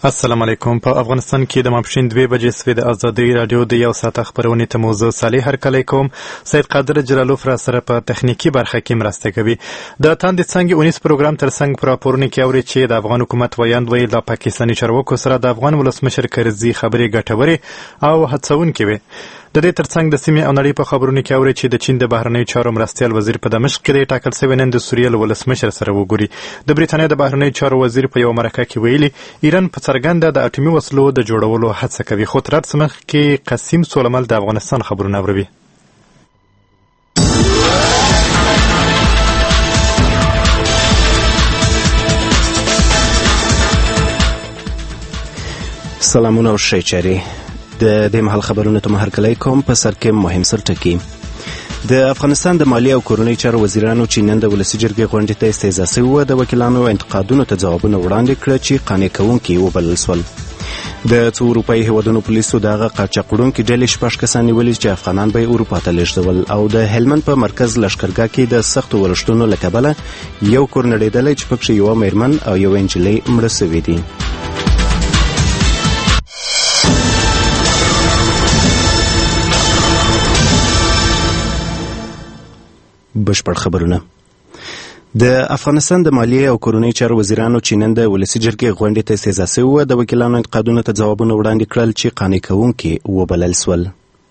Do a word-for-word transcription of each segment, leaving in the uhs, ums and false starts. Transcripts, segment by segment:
السلام علیکم. په افغانستان کې د ماپښین دوه بجې سوې د ازادي رادیو د یو ساعت خبرونې ته موضوع صالح هرکلی کوم. سید قادر جلالوف را سره په تخنیکی برخه کې مرسته کوي. د تاند څنګه اونیس پروګرام تر څنګ پر راپورونه کې اوري چې د افغان حکومت ویاند ویل د پاکستاني چارواکو سره د افغان ولسمشر کرزي خبرې ګټورې او هڅونکې وي. د دې ترڅنګ د سیمې او نړۍ په خبرونو کې اوري چې د چین د بهرنیو چارو مرستیال وزیر په دمشق کې د ټاکل شوی نن د سوریې له ولسمشر سره وګوري. د بریتانیا د بهرنیو چارو وزیر په یو مرکه کې ویلي ایران په څرګنده د اټومي وسلو د جوړولو هڅه کوي. خو تر څه مخکې قاسم سولمل د افغانستان خبرونه اوري. سلامونه او ښه چاري. د دې مهال خبرونه ته هرکلی کوم. په سر کې مهم سرټکي. د افغانستان د مالیې او کورنۍ چارو وزیرانو چې نن د ولسي جرګې غونډې ته استعزا شوي وو د وکیلانو انتقادونو ته ځوابونه وړاندې کړه چې قانع کوونکي وبلل شول. د څو اروپایي هیوادونو پولیسو دغه قاچاقوړونکي ډلې شپږ کسان نیولي چې افغانان به یې اروپا ته لېږدول او د هلمند په مرکز لښکرګاه کې د سختو ورښتونو له کبله یو کور نړېدلی چې پکښې یوه میرمن او یوه نجلۍ مړه سوي دي. بشپړ خبرونه. د افغانستان د مالیې او کورنۍ چارو وزیرانو چې نن د ولسي جرګې غونډې ته استعزا شوي وو د وکیلانو انتقادونو ته ځوابونه وړاندې کړل چې قانع کوونکي وبلل شول.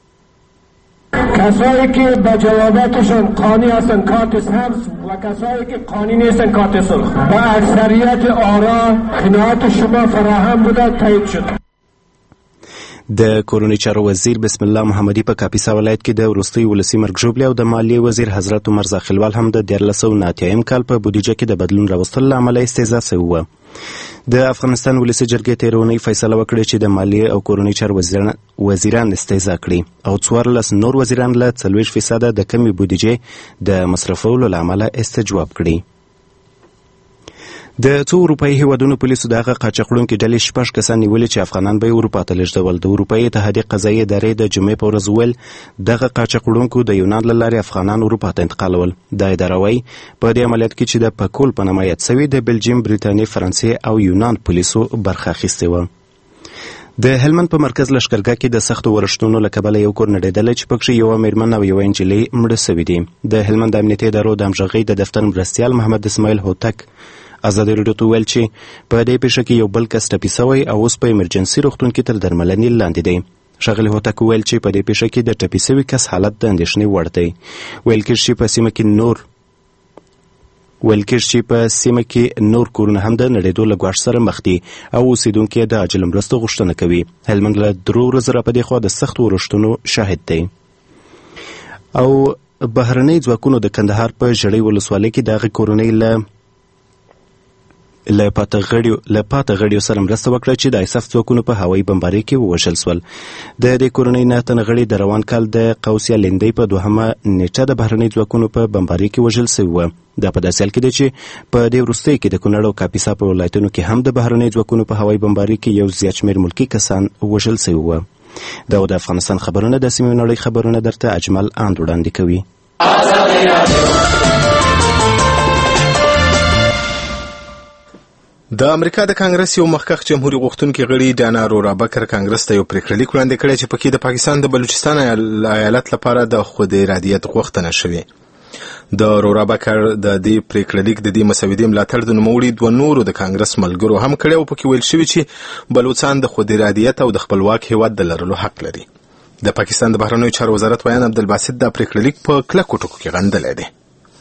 کسایی که به جواباتشون قانی هستن کارت سبز و کسایی که قانی نیستن کارت سرخ. با اکثریت آرا قناعت شما فراهم بوده تایید شد. د کورنۍ چارو وزیر بسم الله محمدي په کاپیسا ولایت کې د وروستي ولسي مرګ ژوبلې او د مالیې وزیر حضرت عمر زاخیلوال هم د دیارلس سوه نهه اتیایم کال په بودیجه کې د بدلون راوستلو له امله استعزا شوي وو. د افغانستان ولسي جرګې تېره اونۍ فیصله وکړه چې د مالیې او کورنۍ چارو وزیران, وزیران استعزا کړي او څوارلس نور وزیران له څلوېښت فیصده د کمې بودیجې د مصرفولو له امله استجواب کړي. د څو اروپایي هیوادونو پولیسو دغه قاچاقوړونکي ډلې شپږ کسان نیولي چې افغانان به یې اروپا ته لېږدول. د اروپایي اتحادیې قضایي ادارې د جمعې په ورځ وویل دغه قاچاقوړونکو د یونان له لارې افغانان اروپا ته انتقالول. دا اداره وایي په دې عملیات کې چې د پکول په نامه یاد شوي د بلجیم، بریتانیې، فرانسې او یونان پولیسو برخه اخیستې وه. د هلمند په مرکز لښکرګاه کې د سختو ورښتونو له کبله یو کور نړېدلی چې پکښې یوه میرمن او یوه نجلۍ مړه سوي دي. د هلمند د امنیتي ادارو د همغږۍ د دفتر مرستیال محمد اسماعیل هوتک ازادي راډیو ته وویل چې په دې پیښه کې یو بل کس ټپي سوی او اوس په ایمرجنسي روغتون کې تر درملنې لاندې دی. ښاغلي هوتک وویل چې په دې پیښه کې د ټپي سوي کس حالت د اندېښنې وړ دی. ویل کېږي چې په سیمه کې نور ویل کېږي چې په سیمه کې نور کورونه هم د نړېدو له ګواښ سره مخ دي او اوسېدونکي د عاجل مرستو غوښتنه کوي. هلمند له درو ورځو راپدې خوا د سختو ورښتونو شاهد دی. او بهرنۍ ځواکونو د کندهار په ژړۍ ولسوالۍ کې دغه کورنۍ له له پاته غړیو سره مرسته وکړه چې د ایساف ځواکونو په هوایي بمبارۍ کې ووژل شول. د دې کورنۍ نه تنه غړي د روان کال د قوسیا لیندۍ په دوهمه نیټه د بهرنۍ ځواکونو په بمبارۍ کې وژل شوي وه. دا په داسې حال کې دی چې په دې وروستیو کې د کونړ او کاپیسا په ولایتونو کې هم د بهرنۍ ځواکونو په هوایي بمبارۍ کې یو زیات شمېر ملکي کسان وژل شوي وه. دا د افغانستان خبرونه د سیمې نړۍ خبرونه درته اجمل اند وړاندې کوي. د امریکا د کانګرس یو مخکښ جمهوریت غوښتونکي غړي ډانا رورا بکر کانګرس ته یو پریکړلیک وړاندې کړی چې پکې د پاکستان د بلوچستان ایالت لپاره د خود ارادیت غوښتنه شوې. د رورا بکر د دې پریکړلیک د دې مسودې ملاتړ د نوموړي دوه نورو د کانګرس ملګرو هم کړی او پکې ویل شوي چې بلوچستان د خود ارادیت او د خپلواک هیواد د لرلو حق لري. د پاکستان د بهرنیو چارو وزارت ویان عبدالباسط دا پریکړلیک په کلکو ټکو کې غندلی دی.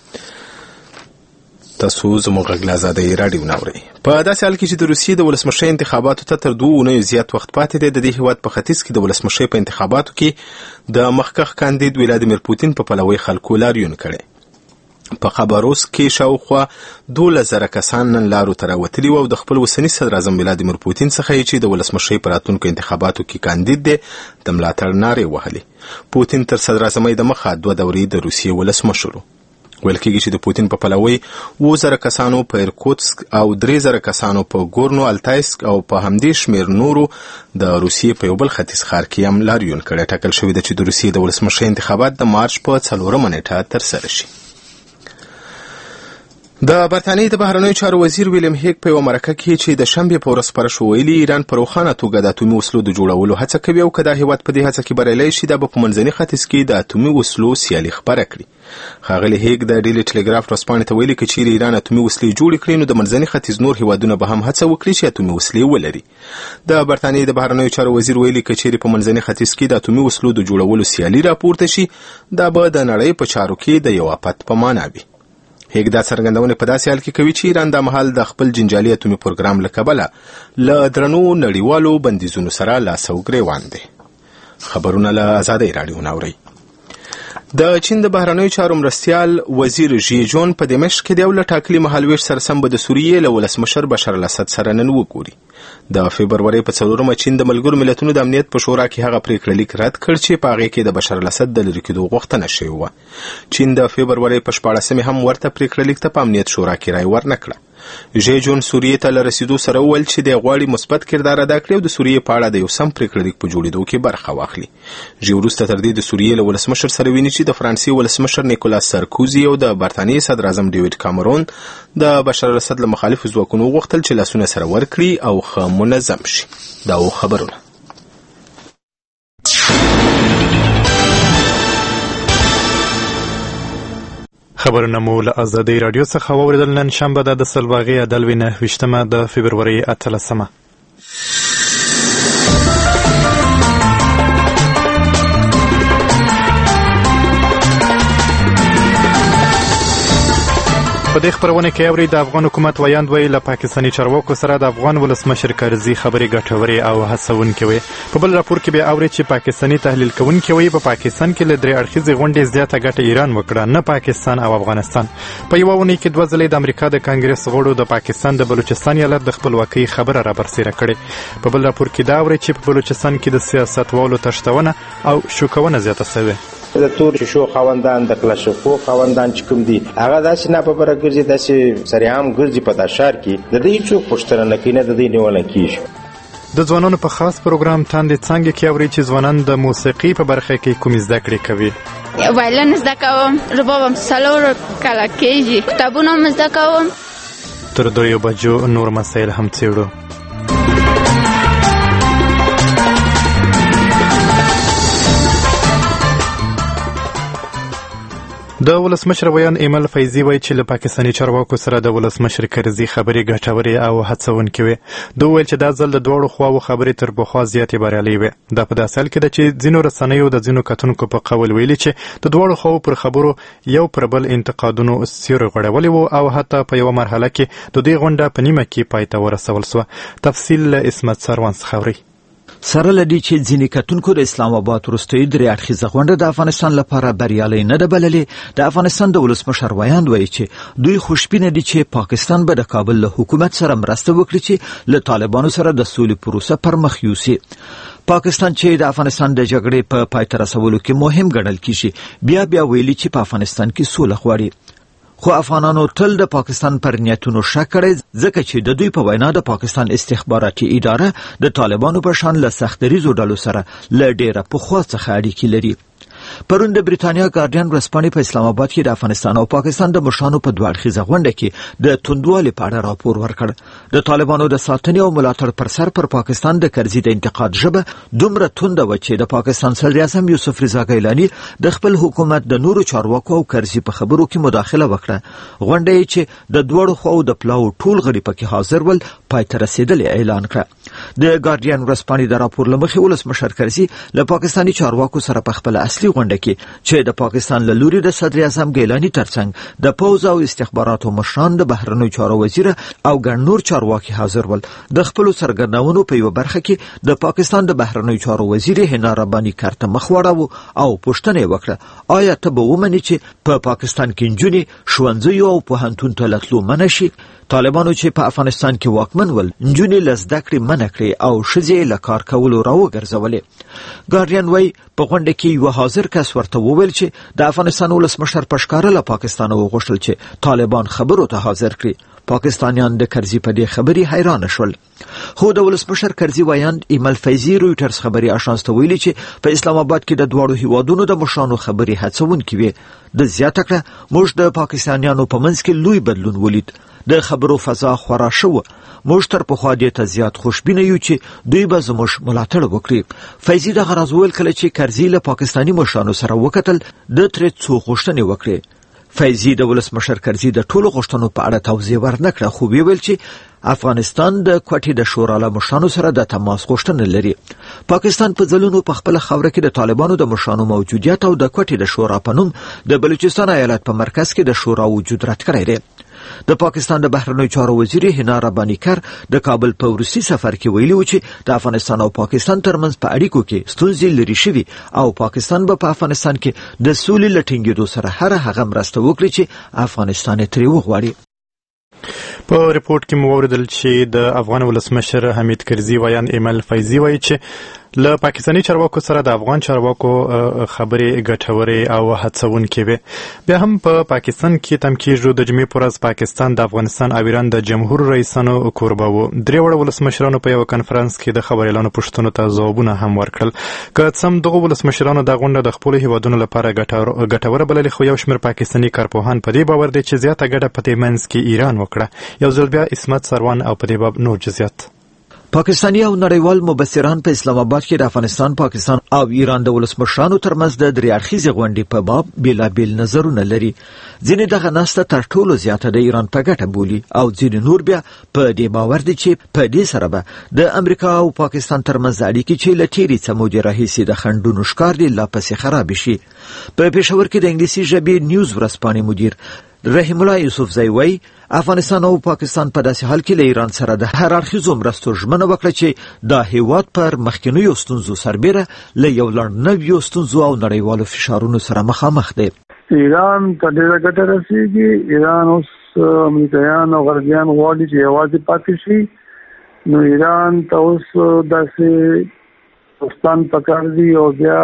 تاسو زموږ غږ له ازادۍ راډیو نه اورئ. په داسې حال کې چې د روسیې د ولسمشۍ انتخاباتو ته تر دوه اونیو زیات وخت پاتې دی، د دې هیواد په ختیځ کې د ولسمشۍ په انتخاباتو کې د مخکښ کاندید ولادیمیر پوتین په پلوۍ خلکو لاریون کړی. په خبروس کې شاوخوا دولس زره کسان نن لارو ته راوتلي وو او د خپل اوسني صدراعظم ولادیمیر پوتین څخه چې د ولسمشۍ په راتلونکو انتخاباتو کې کاندید دی د ملاتړ نارې وهلې. پوتین تر صدراعظمۍ د مخه دوه دورې د روسیې ولسمشر و. ویل کېږي چې د پوتین په پلوۍ اووه زره کسانو په ایرکوتسک او درې زره کسانو په ګورنو التایسک او په همدې شمېر نورو د روسیې په یو بل ختیځ ښار کې هم لاریون کړی. ټاکل شوي ده چې د روسیې د ولسمشۍ انتخابات د مارچ په څلورمه نیټه ترسره شي. د برتانیې د بهرنیو چارو وزیر ویلیم هیګ په یوه مرکه کې چې د شنبې په ورځ خپره شو ویلي ایران په روښانه توګه د اتومي وسلو د جوړولو هڅه کوي او که دا هیواد په دې هڅه کې بریالی شي دا به په منځني ختیځ کې د اتومي وسلو سیالي خپره کړي. ښاغلي هیګ د ډیلي ټلګراف ورځپاڼې ته ویلي که چیرې ایران اتومي وسلې جوړې کړي نو د منځني ختیځ نور هیوادونه به هم هڅه وکړي چې اتومي وسلې ولري. د برتانیې د بهرنیو چارو وزیر ویلي که چیرې په منځني ختیځ کې د اتومي وسلو د جوړولو سیالي راپورته شي دا به د نړۍ په چارو کې د یو آفت په معنا وي. هیګ دا څرګندونه په داسې حال کې کوي چې ایران دا مهال د خپل جنجالي اتومي پروګرام له کبله له درنو نړیوالو بندیزونو سره لاس او ګریوان دی. خبرونه له آزادۍ راډیو ناورئ. د چین د بهرنیو چارو مرستیال وزیر ژی جون په دمشق کې د یو له ټاکلي مهالوېش سره سم به د سوریې له ولسمشر بشار الاسد سره نن وګوري. د فبرورۍ په څلورمه چین د ملګرو ملتونو د امنیت په شورا کې هغه پریکړه لیک رد کړ چې په هغې کې د بشار الاسد د لرې کېدو غوښتنه شوې وه. چین د فبرورۍ په شپاړسمې هم ورته پریکړه لیک ته په امنیت شورا کې رای ورنه کړه. ژی جون سوریې ته له رسیدو سره وویل چې دی غواړي مثبت کردار ادا کړي او د سوریې په اړه د یو سم پریکړه لیک په جوړېدو کې برخه واخلي. ژی وروسته تر دې د سوریې له ولسمشر سره ویني چې د فرانسې ولسمشر نیکولاس سارکوزي او د برتانیې صدر اعظم ډیویډ کامرون د بشار الاسد له مخالفو ځواکونو وغوښتل چې لاسونه سره ورکړي او ښه منظم شي. دا و خبرونه. خبرونه مو له آزادۍ راډیو څخه واورېدل. نن شنبه ده د سلواغې عدل نهه ویشتمه د فبرورۍ اتلسمه. په دې خبرونه کې اوري د افغان حکومت ویاند وی له پاکستاني چارواکو سره د افغان ولسمشر کرزي خبرې ګټورې او هڅونکې وي. په بل راپور کې بیا اوري چې پاکستاني تحلیل کوونکي وی په پاکستان کې له درې اړخیزې غونډې زیاته ګټه ایران وکړه نه پاکستان او افغانستان. په یوه اونۍ کې دوه ځلې د امریکا د کانګرس غړو د پاکستان د بلوچستان ایالت د خپلواکۍ خبره رابرسېره کړې. په بل راپور کې دا اوري چې په بلوچستان کې د سیاستوالو تښتونه او شوکونه زیاته شوې. د تور شو خواندان د کلاشکو خواندان چې کوم دي هغه داسې نه په بره ګرځي داسې سریعام ګرځي په داشار کې د دې څوک پوښتنه نه کوي نه د دې نیول کېږي. د ځوانانو په خاص پروګرام تاندې څانګې کې اوري چې ځوانان د موسیقي په برخه کې کوم زده کړې کوي. وایلن زده کوم، رباب هم څلور کاله کېږي، کتابونه هم زده کوم. تر دریو بجو نور مسایل هم څېړو. د ولسمشر ویان ایمل فیضي وایي چې له پاکستاني چارواکو سره د ولسمشر کرزي خبرې ګټورې او هڅونکې وې. دوی ویل چې دا ځل د دواړو خواو خبرې تر پخوا زیاتې بریالۍ وې. دا په داسې حال کې ده چې ځینو رسنیو د ځینو کتونکو په قول ویلي چې د دواړو خواو پر خبرو یو پر بل انتقادونو سیوری غوړولی وو او حتی په یوه مرحله کې د دې غونډه په نیمه کې پای ته ورسول سوه. تفصیل له اسمت سروان څخه اورئ. سره لدی چې ځینې کتونکو د اسلام آباد وروستۍ درې اړخیزه غونډه د افغانستان لپاره بریالۍ نه ده بللې. د افغانستان د ولسمشر ویاند وایي چې دوی خوشبینه دي چې پاکستان به د کابل له حکومت سره مرسته وکړي چې له طالبانو سره د سولې پروسه پر مخ یوسي. پاکستان چې د افغانستان د جګړې په پای ته رسولو کې مهم ګڼل کیږي بیا بیا ویلي چې په افغانستان کې سوله غواړي. خو افغانانو تل د پاکستان پر نیتونو شک کړی ځکه چې د دوی په وینا د پاکستان استخباراتي اداره د طالبانو په شان له سختدریزو ډلو سره له ډیره پخوا څخه اړیکې لري. پرون د بریتانیا ګارډین ورځپاڼې په اسلام آباد کې د افغانستان او پاکستان د مشرانو په دوه اړخیزه غونډه کې د توندوالي په اړه راپور ورکړ. د طالبانو د ساتنې او ملاتړ پر سر پر پاکستان د کرزي د انتقاد ژبه دومره تونده و چې د پاکستان صدر اعظم یوسف رضا ګیلاني د خپل حکومت د نورو چارواکو او کرزي په خبرو کې مداخله وکړه. غونډه چې د دوړو خواو د پلاو ټول غړي پکې حاضر ول پای ته رسیدلې اعلان کړه. د ګارډین ورځپاڼې د راپور لمخې ولسمشر کرزي له پاکستاني چارواکو سره په خپل اصلي غونډه کې چې د پاکستان له لوري د صدر اعظم ګیلاني ترڅنګ د پوز او استخباراتو مشران د بهرنیو چارو وزیر او ګڼ نور چارواکي حاضر ول. د خپل سرګردونو په یو برخه کې د پاکستان د بهرنیو چارو وزیر هنا رباني کارته مخ وړاوه او پوښتنه وکړه آیا ته به ومنې چې په پاکستان کې نجونې ښوونځیو او پوهنتون ته تللو منع شي؟ طالبانو چې په افغانستان کې واکمن ول نجونې له زده کړې منع کړې او ښځې له کار کولو راوګرځولې. ګارډین وایي په غونډه کې یو حاضر کس ورته وویل چې د افغانستان ولسمشر په ښکاره له پاکستان وغوښتل چې طالبان خبرو ته حاضر کړي. پاکستانیان د کرزي په دې خبرې حیران شول. خو د ولسمشر کرزي وایاند ایمل فیضي رویټرز خبري آژانس ته ویلي چې په اسلام آباد کې د دواړو هیوادونو د مشرانو خبرې هڅونکې وي. د زیاته کړه موږ د پاکستانیانو په منځ کې لوی بدلون ولید. د خبرو فضا خورا شو. موږ تر پخوا دې ته زیات خوشبینه یو چې دوی به زموږ ملاتړ وکړي. فیضي دغه راز وویل کله چې کرزي له پاکستاني مشرانو سره وکتل د ترې څو غوښتنې وکړې. فیضي د ولسمشر کرزي د ټولو غوښتنو په اړه توضیح ورنکړه، خو ویل چې افغانستان د کوټې د شورا له مشرانو سره د تماس غوښتنه لري. پاکستان په ځلونو په خپل خاوره کې د طالبانو د مشرانو موجودیت او د کوټې د شورا په نوم د بلوچستان ایالت په مرکز کې د شورا وجود رد کړی دی. د پاکستان د بهرنیو چارو وزیر هنا رباني کر د کابل په وروستي سفر کې ویلي و چې د افغانستان او پاکستان ترمنځ په اړیکو کې ستونزې لري شوي او پاکستان به په افغانستان کې د سولې له ټینګېدو سره هر هغه مرسته وکړي چې افغانستان یې ترې وغواړي. په ریپورت کې مو اوریدل چې د افغان ولسمشر حمید کرزي وایان ایمل فیضي وایي چې له پاکستاني چارواکو سره د افغان چارواکو خبرې ګټورې او هڅونکې وي. بیا هم په پاکستان کې تم کېږي د جمعې په ورځ پاکستان د افغانستان او ایران د جمهور رئیسانو کوربه و. درې وړه ولسمشرانو په یو کنفرانس کې د خبري اعلان پوښتنو ته ځوابونه هم ورکړل. که څه هم دغه ولسمشرانو د غونډه د خپل هیوادونو لپاره ګټوره بللې، خو یو شمېر پاکستاني کارپوهان په دې باور دي چې زیاته ګټه په دې منځ کې ایران وکړه. یو ځل بیا اسمت سروان او په دې باب نور جزئیات. پاکستاني او نړیوال مبصران په اسلام آباد کې د افغانستان، پاکستان او ایران د ولسمشرانو ترمنځ د درې اړخیزې غونډې په باب بیلابیل نظرونه لري. ځینې دغه ناسته تر ټولو زیاته د ایران په ګټه بولي او ځینې نور بیا په دې باور دي چې په دې سره به د امریکا او پاکستان ترمنځ اړیکې چې له تېرې څه مودې راهیسې د خنډونو ښکار دي لا پسې خراب شي. په پېښور کې د انګلیسي ژبې نیوز ورځپاڼې مدیر رحیم الله یوسفزی وایي افغانستان او پاکستان په داسې حال کې له ایران سره د هر اړخیزو مرستو ژمنه وکړه چې دا هیواد پر مخکینیو ستونزو سربیره له یو لړ نویو ستونزو او نړیوالو فشارونو سره مخامخ دی. ایران ته ډېره ګټه رسېږي. ایران اوس امریکایان او غربیان غواړي چې یوازې پاتې شي. نو ایران ته اوس داسې دوستان پکار دي او بیا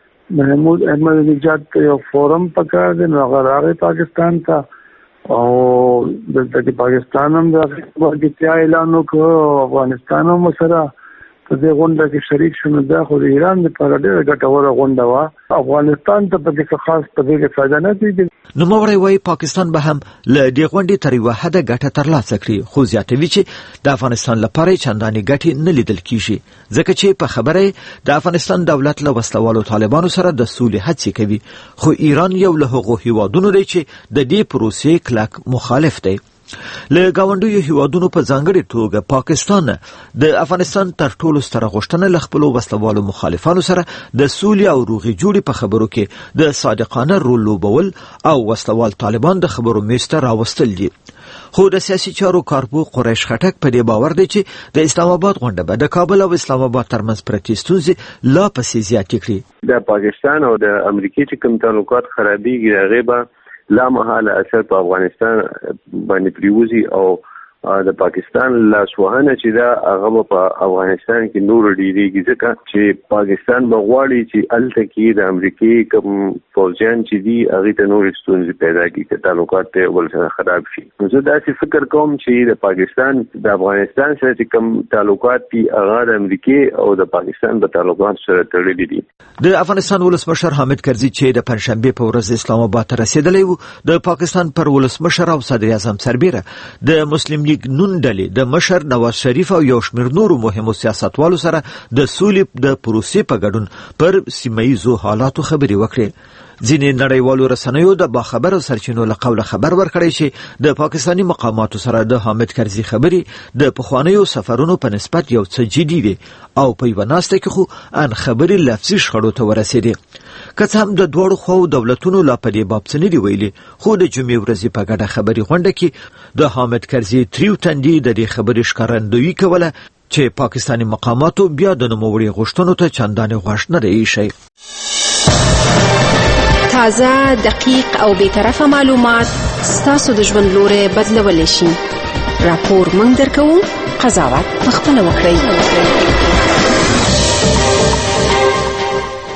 محمود احمد نژاد یو فورم پکار دی. نو هغه راغی پاکستان ته او دلته کې پاکستان هم د ورګتیا اعلان وکړ، افغانستان هم سره په دې غونډه کې شریک شونه. دا خو د ایران لپاره ډېره ګټوره غونډه وه. افغانستان ته په دې خاص په دې کې فایده نه کېږي. نوموړی وایي پاکستان به هم له دې غونډې تر یوه حده ګټه ترلاسه کړي، خو زیاتوي چې د افغانستان لپاره یې چندانې ګټې نه لیدل کېږي، ځکه چې په خبره یې د افغانستان دولت له وسلوالو طالبانو سره د سولې هڅې کوي، خو ایران یو له هغو هیوادونو دی چې د دې پروسې کلک مخالف دی. له ګاونډیو هیوادونو په ځانګړې توګه پاکستان د افغانستان تر ټولو ستره غوښتنه له خپلو وسلوالو مخالفانو سره د سولې او روغې جوړې په خبرو کې د صادقانه رول لوبول او وسلوال طالبان د خبرو میز ته راوستل دي. خو د سیاسي چارو کارپو قریش خټک په دې باور دی چې د اسلام آباد غونډه به د کابل او اسلام آباد ترمنځ پرتې ستونزې لا پسې زیاتې کړي. د پاکستان او د امریکا چې کوم تعلقات خرابېږي هغې به لا محاله اثر په افغانستان باندې پریوزي او د پاکستان لاسوهنه چې دا هغه په افغانستان کې نور ډیریږي، ځکه چې پاکستان به غواړي چې هلته کې د امریکې کوم پوځیان چې دي هغې ته نورې ستونزې پیدا کړي که تعلقات ته بل سره خراب شي. نو زه داسې فکر کوم چې د پاکستان د افغانستان سره چې کوم تعلقات دي هغه د امریکې او د پاکستان په تعلقات سره تړلي دي. د افغانستان ولسمشر حامد کرزي چې د پنجشنبې په ورځ اسلام آباد ته رسېدلی و، د پاکستان پر ولسمشر او صدر اعظم سربیره د مسلم لیگ نون ډلې د مشر نواز شریف او یو شمېر نورو مهمو سیاستوالو سره د سولې د پروسې په ګډون پر سیمه ییزو حالاتو خبرې وکړې. ځینې نړیوالو رسنیو د باخبرو سرچینو له قوله خبر ورکړی چې د پاکستاني مقاماتو سره د حامد کرزي خبرې د پخوانیو سفرونو په نسبت یو څه جدي وي او په یوه ناسته کې خو ان خبرې لفظي شخړو ته ورسېدې. که څه هم د دواړو خواو دولتونو لا په دې باب څه نه دي ویلي، خو د جمعې ورځې په ګډه خبري غونډه کې د حامد کرزي تریو تندي د دې خبرې ښکارندویي کوله چې پاکستاني مقاماتو بیا د نوموړي غوښتنو ته چندانې غوږ نه دی ایښی. تازه، دقیق او بیطرفه معلومات ستاسو د ژوند لوری بدلولی شي. راپور موږ درکوو، قضاوت پخپله وکړئ.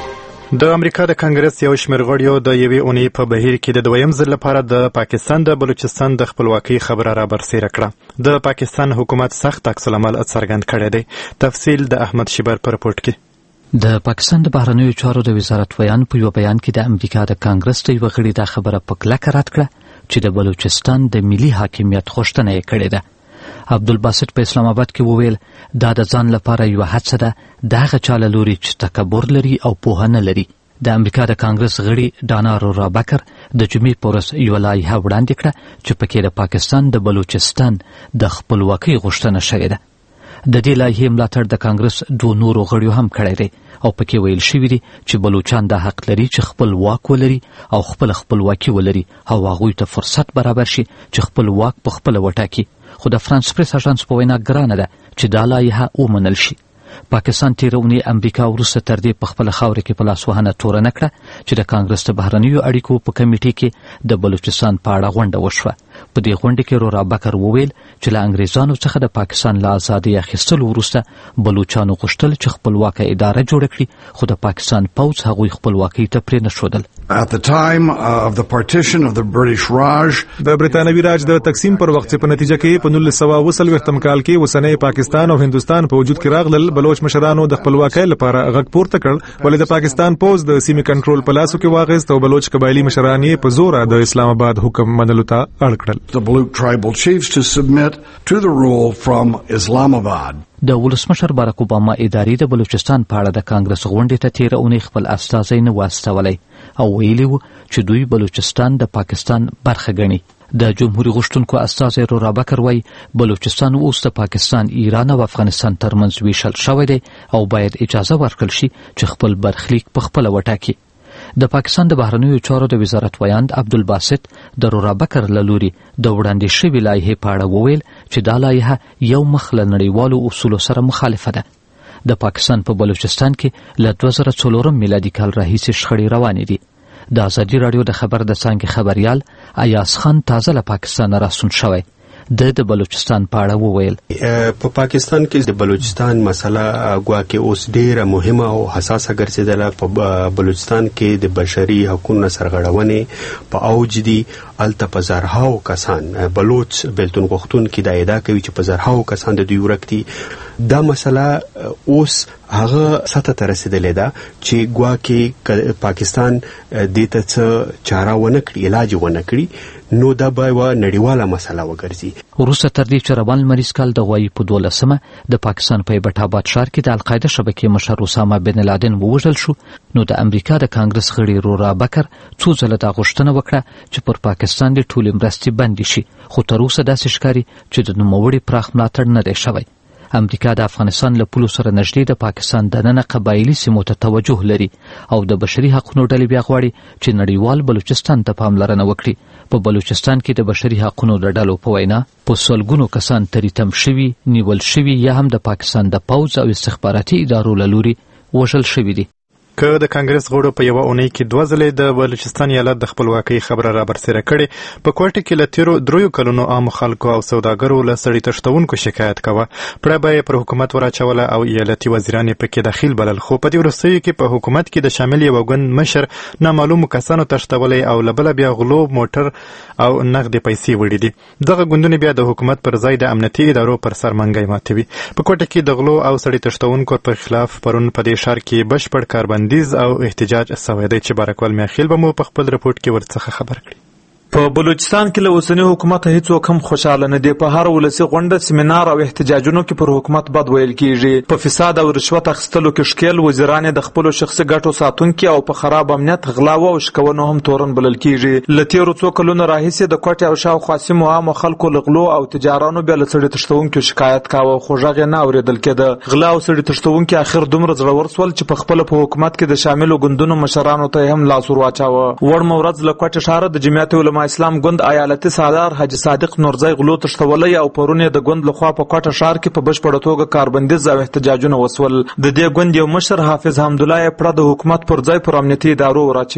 د امریکا د کانګرس یو شمېر غړیو د یوې اونۍ په بهیر کې د دویم ځل لپاره د پاکستان د بلوچستان د خپلواکۍ خبره را برسېره کړه. د پاکستان حکومت سخت عکس العمل څرګند کړی دی. تفصیل د احمد شیبر په رپورټ کې. د پاکستان د بهرنیو چارو د وزارت ویان په یو بیان کې د امریکا د کانګرس د یو غړي دا خبره په کلکه رد کړه چې د بلوچستان د ملي حاکمیت غوښتنه یې کړې ده. عبدالباسط په اسلام آباد کې وویل دا د ځان لپاره یو هڅه ده د هغه چا له لوري چې تکبر لري او پوهه نه لري. د امریکا د کانګرس غړي ډانا رورا بکر د جمعې په ورځ یوه لایحه وړاندې کړه چې پکې د پاکستان د بلوچستان د خپلواکۍ غوښتنه شوې ده. د دې لایحې ملاتړ د کانګرس دوه نورو غړیو هم کړی دی او پکې ویل شوي دي چې بلوچان دا حق لري چې خپل واک ولري او خپل خپلواکي ولري او هغوی ته فرصت برابر شي چې خپل واک په خپله وټاکي. خو د فرانس پریس اژانس په وینا ګرانه ده چې دا لایحه ومنل شي. پاکستان تېره اونۍ امریکا وروسته تر دې په خپله خاوره کې په لاسوهنه توره نه کړه چې د کانګرس د بهرنیو اړیکو په کمیټې کې د بلوچستان په اړه غونډه وشوه. په دې غونډه کې رورا بکر وویل چې له انګریزانو څخه د پاکستان له ازادۍ اخیستلو وروسته بلوچانو غوښتل چې خپلواکه اداره جوړه کړي خو د پاکستان پوځ هغوی خپلواکۍ ته پرې نه ښودل. At the time of the partition of the British Raj, د برتانوي راج د تقسیم پر وخت په نتیجه کې په نولس سوه اوه څلوېښتم کال کې اوسنی پاکستان او هندوستان په وجود کې راغلل. بلوچ مشرانو د خپلواکۍ لپاره غږ پورته کړ ولې د پاکستان پوځ د سیمې کنټرول په لاسو کې واخیست او بلوچ قبایلي مشران یې په زوره د اسلام آباد حکم منلو ته اړ کړل. The Baluch tribal chiefs to submit to the rule from Islamabad. د ولسمشر باراک اوباما ادارې د بلوچستان په اړه د کانګرس غونډې ته تېره اونۍ خپل استازی نه واستولی او ویلي وو چې دوی بلوچستان د پاکستان برخه ګڼي. د جمهوري غوښتونکو استازی رورا بکر وایي بلوچستان اوس د پاکستان، ایران او افغانستان ترمنځ ویشل شوی دی او باید اجازه ورکړل شي چې خپل برخلیک په خپله وټاکي. د پاکستان د بهرنیو چارو د وزارت ویاند عبدالباسط د رورا بکر له لوري د وړاندې شوې لایحې په اړه وویل چې دا لایحه یو مخ له نړیوالو اصولو سره مخالفه ده. د پاکستان په بلوچستان کې له دوه زره څلورم میلادي کال راهیسې شخړې روانې دي. د ازادي راډیو د خبر د څانګې خبریال ایاز خان تازه له پاکستان راستون شوی. د د بلوچستان په اړه وویل په پاکستان کې د بلوچستان مسله ګواکې اوس ډیره مهمه او حساسه ګرځېدله. په بلوچستان کې د بشري حقوقو سرغړونې په اوج دي. الته په زرهاو کسان بلوچ بیلتون غوښتونکي دا ادعا کوي چې په زرهاو کسان د دوی ورک دي. دا مسله اوس هغه سطح ته رسیدلې ده چې ګواکې پاکستان دې ته څه چاره ونه کړي، علاج ونه کړي، نو دا به یوه نړیواله مسله وګرځي. وروسته تر دې چې روان لمریز کال د غوایي په دولسمه د پاکستان په ایبټ آباد ښار کې د القاعده شبکې مشر اسامه بن لادن ووژل شو، نو د امریکا د کانګرس غړي رورا بکر څو ځله دا غوښتنه وکړه چې پر پاکستان د ټولې مرستې بندې شي، خو تر اوسه داسې ښکاري چې د نوموړي پراخ ملاتړ نه دی شوی. امریکا د افغانستان له پولو سره نږدې د پاکستان دننه قبایلي سیمو ته توجه لري او د بشري حقونو ډلې بیا غواړي چې نړیوال بلوچستان ته پاملرنه وکړي. په بلوچستان کې د بشري حقونو د ډلو په وینا په سلګونو کسان تریتم شوي، نیول شوي یا هم د پاکستان د پوځ او استخباراتي ادارو له لوري وژل شوي دي. که د کانګرس غړو په یوه اونۍ کې دوه ځلې د بلوچستان ایالت د خپلواکۍ خبره را برسېره کړې. په کوټه کې له تېرو دریو کلونو عامو خلکو او سوداګرو له سړي تښتونکو شکایت کوه. پړه به یې پر حکومت وراچوله او ایالتي وزیران یې پکې دخیل بلل، خو په دې وروستیو کې په حکومت کې د شامل یوه ګوند مشر نامعلومو کسانو تښتولی او له بله بیا غلو، موټر او نغدې پیسې وړي دي. دغه ګوندونه بیا د حکومت پر ځای د امنیتي ادارو پر سر منګی ماتوي. په کوټه کې د غلو او سړي تښتونکو پر خلاف پرون په دې ښار کې بشپړ کاربندیز او احتجاج شوی دی چې بارکوال میاخیل به مو په خپل رپورټ کې ورڅخه خبر کړي. په بلوچستان کې له اوسني حکومت هیڅوک هم خوشاله نه دی. په هر ولسي غونډه، سیمینار او احتجاجونو کې پر حکومت بد ویل کیږي. په فساد او رشوت اخیستلو کې ښکیل وزیران د خپلو شخصي ګټو ساتونکي او په خراب امنیت، غلاوه او شکونو هم تورن بلل کیږي. له تېرو څو کلونو راهیسې د کوټې او شاوخوا سیمو عامو خلکو له غلو او تجارانو بیا له سړي تښتونکو شکایت کاوه، خو غږ یې نه اورېدل کېده. غلا او سړي تښتونکي اخر دومره زړور سول چې په خپله په حکومت کې د شاملو ګوندونو مشرانو ته هم لاس ور واچاوه. وړمه ورځ له کوټې ښاره د جمعیت علما اسلام ګوند ایالتي سالار حاجي صادق نورزی غلو تښتولی او پرون یې د ګوند لخوا په کوټه ښار کې په بشپړه توګه کاربندیز او احتجاجونه وسول. د دې ګوند یو مشر حافظ حمدالله یې پړه د حکومت پر ځای پر امنیتي ادارو وراچوي.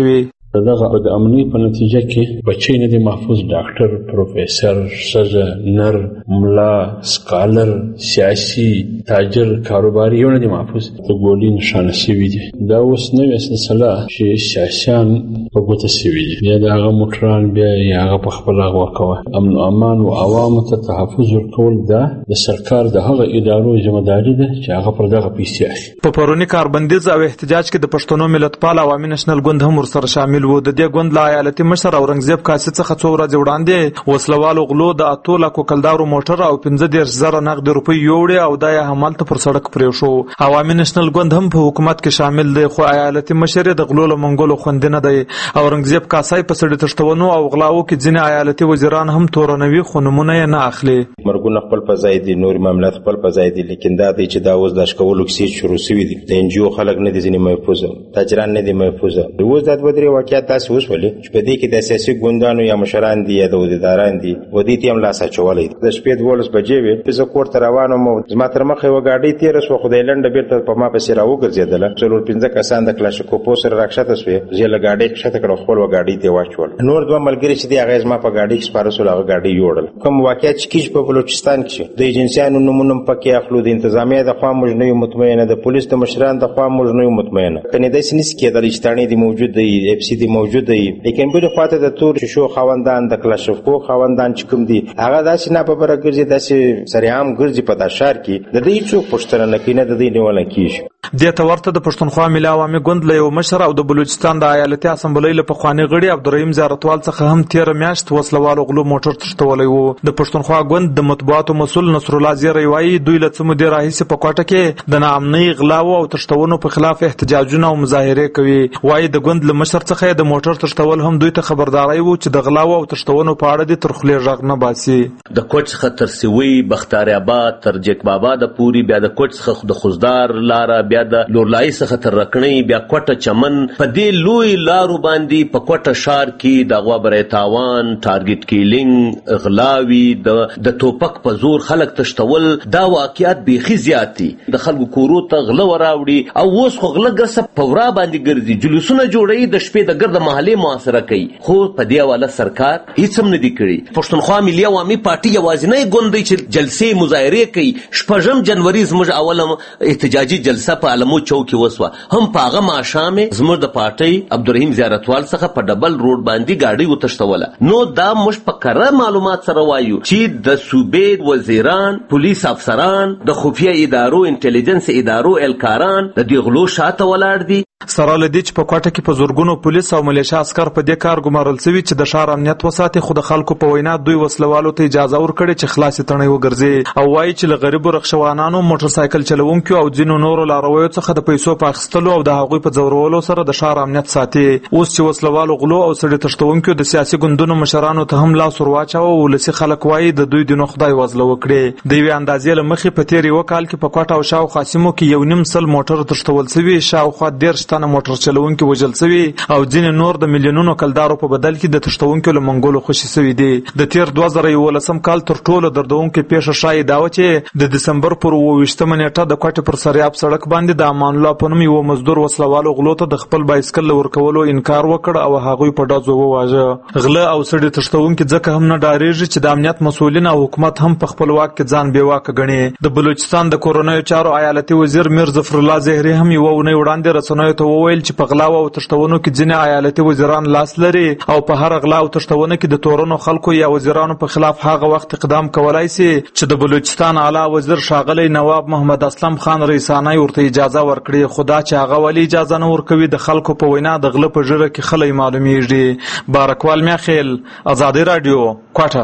دغه د امنیت په نتیجه کې بچی نه دی محفوظ، ډاکټر، پروفیسر، ښځه، نر، ملا، سکالر، سیاسي، تاجر، کاروباري یو نه دی محفوظ. د ګولۍ نښانه شوي دي. دا اوس نوې سلسله چې سیاسیان په ګوته شوي دي، بیا د هغه موټران بیا یې هغه په خپله غوا کوه. امن و امان و عوامو ته تحفظ ورکول دا د سرکار د هغه ادارو ذمهداري ده چې هغه پر دغه پیسې اخلي. په پروني کاربندیز او احتجاج کې د پښتنو ملتپال عوامي نېشنل ګوند هم ورسره شامل و. د دې ګوند له ایالتي مشر اورنګزیب قاصد څخه څو ورځې وړاندې وسلوالو غلو د اتو لاکو کلدارو موټر او پنځه دېرش زره نغد روپۍ یوړې او دا یې همالته پر سړک پرېښو. عوامي نېشنل ګوند هم په حکومت کې شامل دی، خو ایالتي مشر یې د غلو له منګولو خوندي نه دی. اورنګزیب قاصد په سړي تښتونو او غلاو کې ځینې ایالتي وزیران هم تورنوي، خو نومونه یې نه اخلي. مرګونه خپل په ځای دي، نور معاملات خپل په ځای دي، لیکن دا دی چې دا اوس د اشکولو کیسې شروع شوي دي. د انجیو خلک نه دي ځینې محفوظه، تاجران نه دي محفوظه. اوس دا دوه درې واقعیات داسې وشولې چې په دې کې د سیاسي ګوندانو یا مشران دي یا د عہدیداران دي و دې ته هم لاس اچولی. د شپې دولس بجې وې، زه کور ته روان وم، زما تر مخه یوه ګاډۍ تېره شوه، خو د لنډه بېرته په ما پسې راوګرځېدله. څلور پنځه کسان د کلاشینکوفو سره راکښته شوې، زه یې له ګاډۍ ښکته کړه، خپل وه ګاډۍ ته یې واچول. نور دوه ملګري چې دي هغه یې زما په ګاډۍ کې سپاره شول، هغه ګاډۍ یوړل. کوم واقعیت چې کېږي په بلوچستان کې د ایجنسیانو نومونه هم پکې اخلو، د انتظامیه د خوا موږ نه یو مطمئنه، د پولیس د مشران د خوا موږ نه یو مطمئنه. کنې داسې نشي کېدلی چې تاڼې دې موجود دی، اف سی دې موجود دی، لیکن بلې خواته د تور شیشو خاوندان، د کلاشینکوف خاوندان چې کوم دي هغه داسې ناپبره ګرځي، داسې سرعام ګرځي په دا ښار کې، د دې هېڅوک پوښتنه نه کوي، نه د دې نیولی کېږي. دې ته ورته د پښتونخوا ملي عوامي ګوند له یو مشر او د بلوچستان د ایالتي اسامبلۍ له پخواني غړي عبدالرحیم زیارتوال څخه هم تېره میاشت وسلوالو غلو موټر تښتولی و. د پښتونخوا ګوند د مطبوعاتو مسؤل نصرالله زیری وایي دوی له څه مودې راهیسې په کوټه کې د ناامنۍ، غلاو او تښتونو په خلاف احتجاجونه او مظاهرې کوي. وایي د ګوند له مشر څخه د موټر تښتول هم دوی ته خبرداری و چې د غلاو او تښتونو په اړه دې تر خولې غږ نه باسي. د کوټ څخه تر سوي، بختار آباد، تر جک بابا د پوري، بیا د کوټ څخه د خوزدار لاره، بیا د لورلای څخه تر رکنۍ، بیا کوټه چمن، په دې لوی لارو باندې په کوټه ښار کې د غوا برای تاوان، ټارګټ کیلینګ، غلاوي، د ټوپک په زور خلک تښتول، دا واقعیت بیخي زیات دي. د خلکو کورو ته غله وراوړي او اوس خو غله ګرسه په ورا باندې ګرځي، جلوسونه جوړوي، د شپې د ګرد محلې محاصره کوي، خو په دې حواله سرکار هیڅ هم نه دي کړي. پښتونخوا ملي عوامي پارټي یوازینی ګوند دی چې جلسې مظاهرې کوي. شپږم جنوري زموږ اوله احتجاجي جلسه په علمو چوک کې وسوه، هم په هغه ماښام زموږ د پارټۍ عبدالرحیم زیارتوال څخه په ډبل روډ باندې ګاډۍ وتښتوله. نو دا موږ په کره معلومات سره وایو چې د صوبې وزیران، پولیس افسران، د خفیه ادارو، انټلیجنس ادارو اهلکاران د دې غلو شاته ولاړ دي. سره له دې چې په کوټه کې په زورګونو پولیس او ملیشه عسکر په دې کار ګمارل شوي چې د ښار امنیت وساتي، خو د خلکو په وینا دوی وسلوالو ته اجازه ورکړې چې خلاصې تڼۍ وګرځي، او وایي چې له غریبو رخشوانانو، موټر سایکل چلوونکو او ځینو نورو لارویو څخه د پیسو په اخیستلو او د هغوی په ځورولو سره د ښار امنیت ساتي. اوس چې وسلوالو غلو او سړي تښتونکو د سیاسي ګوندونو مشرانو ته هم لاس ور واچوه، ولسي خلک وایي د دوی د نو خدای وزله وکړي. د یوې اندازې له مخې په تېر یوه کال کې په کوټه او شاوخوا سیمو کې یو نیم سل موټر تښتول شوي، شاوخوا دېرش تنه موټر چلوونکي وژل شوي او ځینې نور د میلیونونو کلدارو په بدل کې د تښتونکو له منګولو خوشي شوي دي. د تېر دوه زره یولسم کال تر ټولو دردونکې پیښه ښایي دا وه چې د دسمبر پر اووه ویشتمه نیټه د کوټې پر سریاب سړک باندې د امان الله په نوم یوه مزدور وسلوالو غلو ته د خپل بایسکل له ورکولو انکار وکړ او هغوی په ډزو وواژه. غله او سړي تښتونکي ځکه هم نه ډارېږي چې د امنیت مسؤلین او حکومت هم په خپل واک کې ځان بې واکه ګڼي. د بلوچستان د کورنیو چارو ایالتي وزیر میر ظفرالله زهري هم یوه اونۍ وړاندې رسنیو ته وویل چې په غلاو او تښتونو کې ځینې ایالتي وزیران لاس لري او په هر غلا او تښتونه کې د تورنو خلکو یا وزیرانو په خلاف هغه وخت اقدام کولای شي چې د بلوچستان اعلی وزیر ښاغلی نواب محمد اسلم خان رئیسانی ورته اجازه ورکړي، خو دا چې هغه ولې اجازه نه ورکوي د خلکو په وینا د غله په ژیره کې خلی معلومیږي. بارکوال میاخیل، ازادي راډیو، کوټه.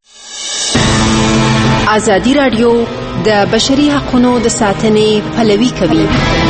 ازادي راډیو د بشري حقوقو د ساتنې پلوي کوي.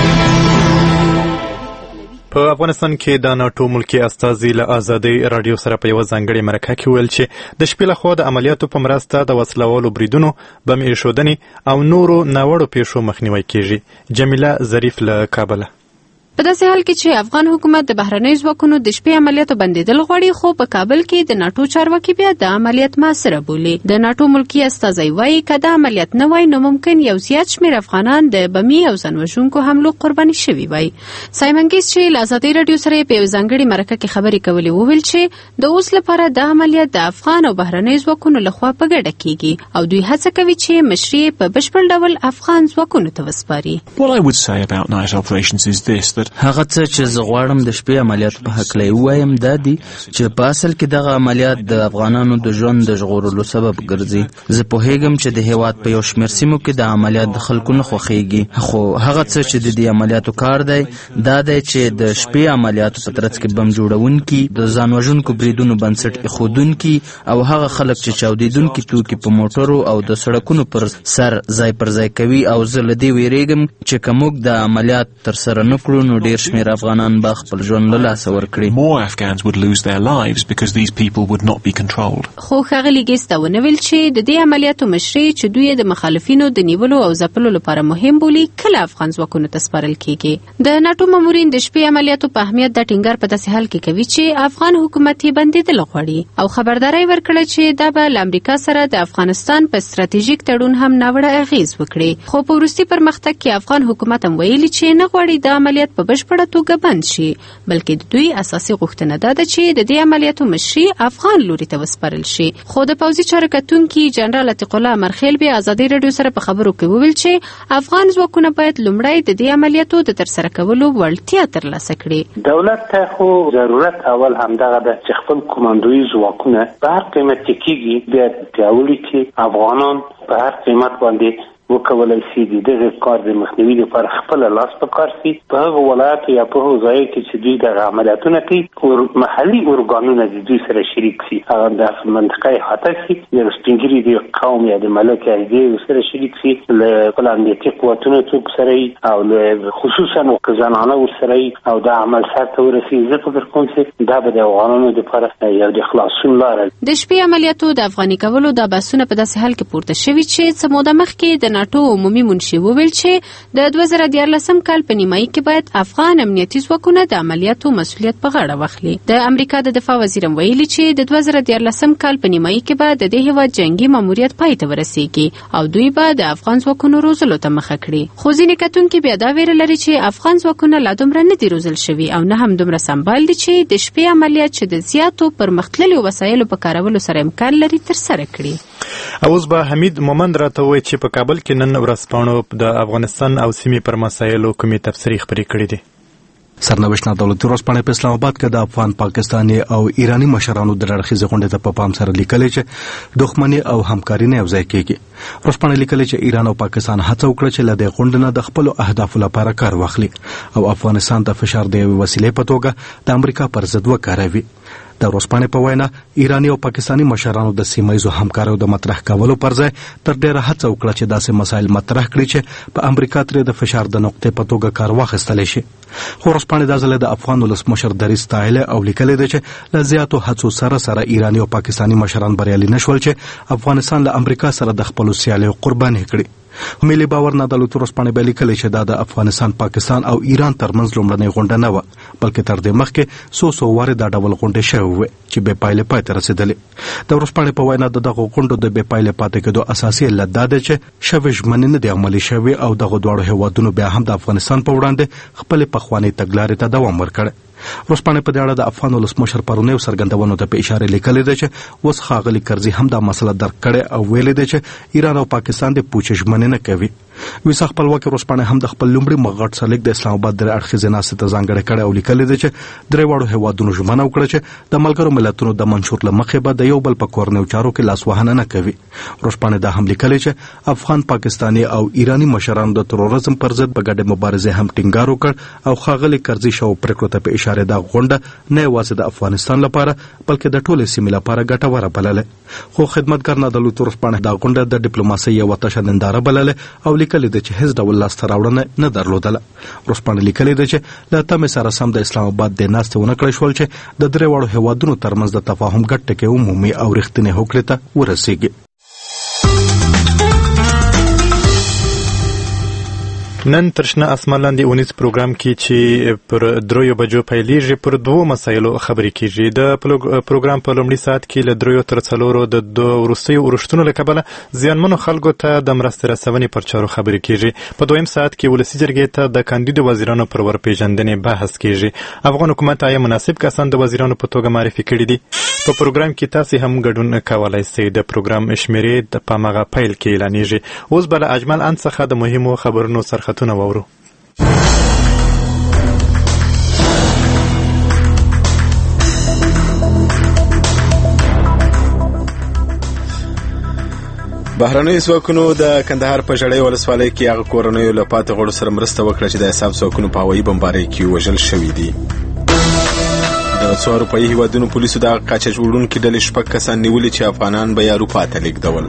په افغانستان کې د ناټو ملکی استازي له ازادي راډیو سره په یوه ځانګړې مرکه کې ویل چې د شپې لخوا د عملیاتو په مرسته د وسلوالو بریدونو، بم ایښودنې او نورو ناوړو پیښو مخنیوی کیږي. جمیله ظریف له کابله. په داسې حال کې چې افغان حکومت د بهرنیو ځواکونو د شپې عملیاتو بندیدل غواړي، خو په کابل کې د ناټو چارواکي بیا د عملیات محاصره بولي. د ناټو ملکی استازی وایي که دا عملیات نه وای نو ممکن یو زیات شمېر افغانان د بمي او ځانوژونکو حملو قرباني شوي وای. سایمن ګیس چې له ازادۍ راډیو سره په یو ځانګړي مرکه کې خبرې کولې وویل چې د اوس لپاره د عملیات د افغان او بهرنیو ځواکونو لخوا په ګډه کیږي او دوی هڅه کوي چې مشري په بشپړ ډول افغان ځواکونو ته وسپاري. هغه څه چې زه غواړم د شپې عملیات په هکله ووایم دا دی چې په اصل کې دغه عملیات د افغانانو د ژوند د ژغورلو سبب ګرځي. زه پوهیږم چې د هیواد په یو شمېر سیمو کې د عملیات د خلکو نه خوښیږي، خو هغه څه چې د دې عملیاتو کار دی دا دی چې د شپې عملیاتو په ترڅ کې بم جوړونکي، د ځان وژونکو بریدونو بنسټ ایښودونکي او هغه خلک چې چاودیدونکي توکي په موټرو او د سړکونو پر سر ځای پر ځای کوي. او زه له دې ویریږم چې که موږ د عملیات ترسره نه کړو نو ډېر شمېر افغانان به خپل ژوند له لاسه ورکړي. خو ښاغلي ګیس ته ونه ویل چې د دې عملیاتو مشري چې دوی د مخالفینو د نیولو او ځپلو لپاره مهم بولي کله افغان ځواکونو ته سپارل کیږي. د ناټو مامورین د شپې عملیاتو په اهمیت د ټینګار په داسې حال کې کوي چې افغان حکومت یې بندیدل غواړي او خبرداری ورکړه چې دا به له امریکا سره د افغانستان په ستراتیژیک تړون هم ناوړه اغیز وکړي. خو په وروستي پرمختګ کې افغان حکومت هم ویلي چې نه غواړي د عملیات په بشپړه توګه بند شي، بلکې د دوی اساسي غوښتنه ده چې د دې عملیاتو مشري افغان لوري ته وسپارل شي. خو د پوځي چارو کتونکي جنرال عتیق الله امرخیل به ازادي راډیو سره په خبرو کې وویل چې افغان ځواکونه باید لومړی د دې عملیاتو د ترسره کولو وړتیا ترلاسه کړي. دولت ته خو ضرورت اول همدغه ده چې خپل کمانډوي ځواکونه په هر قیمت کېږي بیا پیاوړي کړي، افغانان په هر قیمت باندې وکولای شي د دغه کار د مخنیوي لپاره خپل لاس په کار شي. په هغه ولایت یا په هغه ځای کې چې دوی دغه عملیاتونه کوي او محلي ارګانونه د دوی سره شریک شي، هغه د منطقه احاطه شي، د سپینګیري د قوم یا د ملک ایدې سره شریک شي، له خپل امنیتي قوتونو څوک سره او له خصوصا زنانه سره او د عمل سره ورسي. زه فکر کوم چې دا به د افغانانو لپاره یو د خلاصون لاره. د شپې عملیاتو د افغاني کولو د بحثونه په داسې حال کې پورته شوي چې څه موده مخکې د ناټو عمومي منشي وویل چې د دوه زره دیارلسم کال په نیمایي کې باید افغان امنیتي ځواکونه د عملیاتو مسؤلیت په غاړه واخلي. د امریکا د دفاع وزیر ویلي چې د دوه زره دیارلسم کال په نیمایي کې به د دې هیواد جنگي ماموریت پای ته ورسیږي او دوی به د افغان ځواکونو روزلو ته مخه کړي. خو ځینې کتونکي بیا دا ویره لري چې افغان ځواکونه لا دومره نه دي روزل شوي او نه هم دومره سمبال دي چې د شپې عملیات چې د زیاتو پرمختللو وسایلو په کارولو سره امکان لري ترسره کړي. اوس به حمید مومند راته وایي چې په کابل کې نن ورځپاڼو د افغانستان او سیمې پر مسایلو کومې تبصرې خپرې کړې دي. سرنوشت دولتي ورځپاڼې په اسلام آباد کې د افغان، پاکستاني او ایراني مشرانو د اړخیزې غونډې ته په پام سره لیکلي چې دښمني او همکاري نه یوځای کېږي. ورځپاڼې لیکلي چې ایران او پاکستان هڅه وکړه چې له دې غونډې نه د خپلو اهدافو لپاره کار واخلي او افغانستان د فشار د یوې وسیلې په توګه د امریکا پر ضد وکاروي. د ورځپاڼې په وینا ایراني او پاکستاني مشرانو د سیمایزو همکاریو د مطرح کولو پر ځای تر ډیره هڅه وکړه چې داسې مسایل مطرح کړي چې په امریکا ترې د فشار د نقطې په توګه کار واخیستلی شي. خو ورځپاڼې دا ځل د افغان ولسمشر دریځ ستایلی او لیکلی دی چې له زیاتو هڅو سره سره ایراني او پاکستاني مشران بریالي نشول چې افغانستان له امریکا سره د خپلو سیالیو قرباني کړي. ملي باور نه د دولتي ورځپاڼې به لیکلي چې دا د افغانستان، پاکستان او ایران ترمنځ لومړنۍ غونډه نه وه، بلکې تر دې مخکې څو څو وارې دا ډول غونډې شوې وې چې بې پایلې پای ته رسېدلې. د ورځپاڼې په وینا د دغو غونډو د بې پایلې پاتې کېدو اساسي علت دا دی چې شوې ژمنې نه دي عملي شوې او دغو دواړو هېوادونو بیا هم د افغانستان په وړاندې خپلې پخوانۍ تګلارې ته دوام ورکړی. ورځپاڼې په دې اړه د افغان ولسمشر پرونیو څرګندونو ته په اشاره لیکلې ده چې اوس ښاغلي کرزي هم دا مسله درک کړې او ویلي دی چې ایران او پاکستان د پوچې ژمنې نه کوي. ویسا خپلواکي ورځپاڼې هم د خپل لومړي مغټ سلیک د اسلام آباد درې اړخیزې ناستې ته ځانګړې کړې او لیکلې ده چې درې واړو هېوادونو ژمنه وکړه چې د ملګرو ملتونو د منشور له مخې به د یو بل په کورنیو چارو کې لاسوهنه نه کوي. ورځپاڼې دا هم لیکلې چې افغان، پاکستاني او ایراني مشرانو د تروریزم پر ضد په ګډې مبارزې هم ټینګار وکړ او ښاغلي کرزي شو پرېکړو ته په اشاره دا غونډه نه یوازې د افغانستان لپاره بلکې د ټولې سیمې لپاره ګټوره بلله. خو خدمتګار نه د دولتي ورځپاڼې دا غونډه د ډیپلوماسۍ یوه تشه ننداره بلله او لیکلې ده چې هیڅ ډول لاسته راوړنه نه درلودله. ورځپاڼې لیکلې ده چې له تمې سره سم د اسلام آباد د ناستې ونه کړی شول چې د درې واړو هېوادونو ترمنځ د تفاهم ګډ ټکی عمومي او رښتینې هوکړې ته ورسیږي. نن ترشنه اسمان لاندې اونیز پروګرام کې چې پر دریو بجو پیلېږي پر دوو مسایلو خبرې کیږي. د پروګرام په لومړي ساعت کې له دریو تر څلورو د دوه وروستیو اورښتونو له کبله زیانمنو خلکو ته د مرستې رسونې پر چارو خبرې کیږي. په دویم ساعت کې ولسي جرګې ته د کاندیدو وزیرانو پر ورپېژندنې بحث کیږي. افغان حکومت آیا مناسب کسان د وزیرانو په توګه معرفي کړي دي؟ په پروګرام کې تاسې هم ګډون کولی سئ. د پروګرام شمیرې د په هماغه پیل کې اعلانیږي. اوس به له اجمل ان څخه د مهمو خبرونو سرخط وورو. بهرنیو ځواکونو د کندهار په ژړۍ ولسوالۍ کې هغه کورنیو له پاتې غړو سره مرسته وکړه چې د حساب ځواکونو په هوایي بمبارۍ کې وژل شوي دي. د څو اروپایي هیوادونو پولیسو د قاچاق وړونکي ډلې شپږ کسان نیولي چې افغانان به یې اروپا ته لیږدول.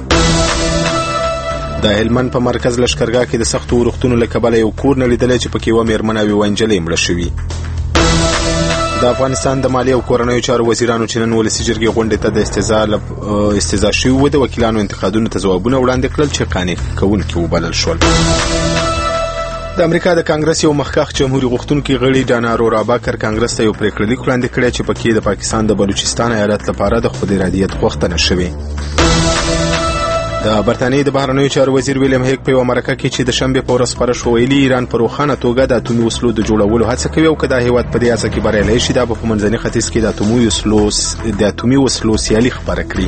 د هلمند په مرکز لښکرګاه کې د سختو اورښتونو له کبله یو کور نړېدلی چې پکې یوه مېرمن او یوه نجلۍ مړه شوي. د افغانستان د مالي او کورنیو چارو وزیرانو چې نن ولسي جرګې غونډې ته د استیضاح استیضاح شوي وو د وکیلانو انتقادونو ته ځوابونه وړاندې کړل چې قانع کوونکي وبلل شول. د امریکا د کانګرس یو مخکښ جمهوري غوښتونکي غړي ډانا روراباکر کانګرس ته یو پریکړه لیک وړاندې کړی چې پکې د پاکستان د بلوچستان ایالت لپاره د خود ارادیت غوښتنه شوې. د برتانیې د بهرنیو چارو وزیر ویلیم هیګ په یوه مرکه کې چې د شنبې په ورځ خپره شوه ویلي ایران په روښانه توګه د اتومي وسلو د جوړولو هڅه کوي او که دا هیواد په دې هڅه کې بریالی شي دا به په منځني ختیځ کې د اتومي وسلو د اتومي وسلو سیالي خپره کړي.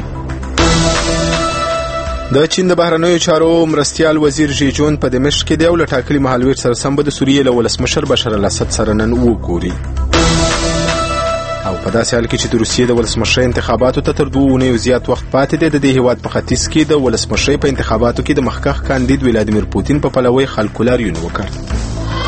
د چین د بهرنیو چارو مرستیال وزیر ژي جون په دمشق کې د یو له ټاکلي مهالوېش سره سم به د سوریې له ولسمشر بشار الاسد سره نن وګوري. او په داسې حال کې چې د روسیې د ولسمشرۍ انتخاباتو ته تر دوه اونیو زیات وخت پاتې دی، د دې هیواد په ختیځ کې د ولسمشرۍ په انتخاباتو کې د مخکښ کاندید ولادیمیر پوتین په پلوی خلکو لاریون وکړ.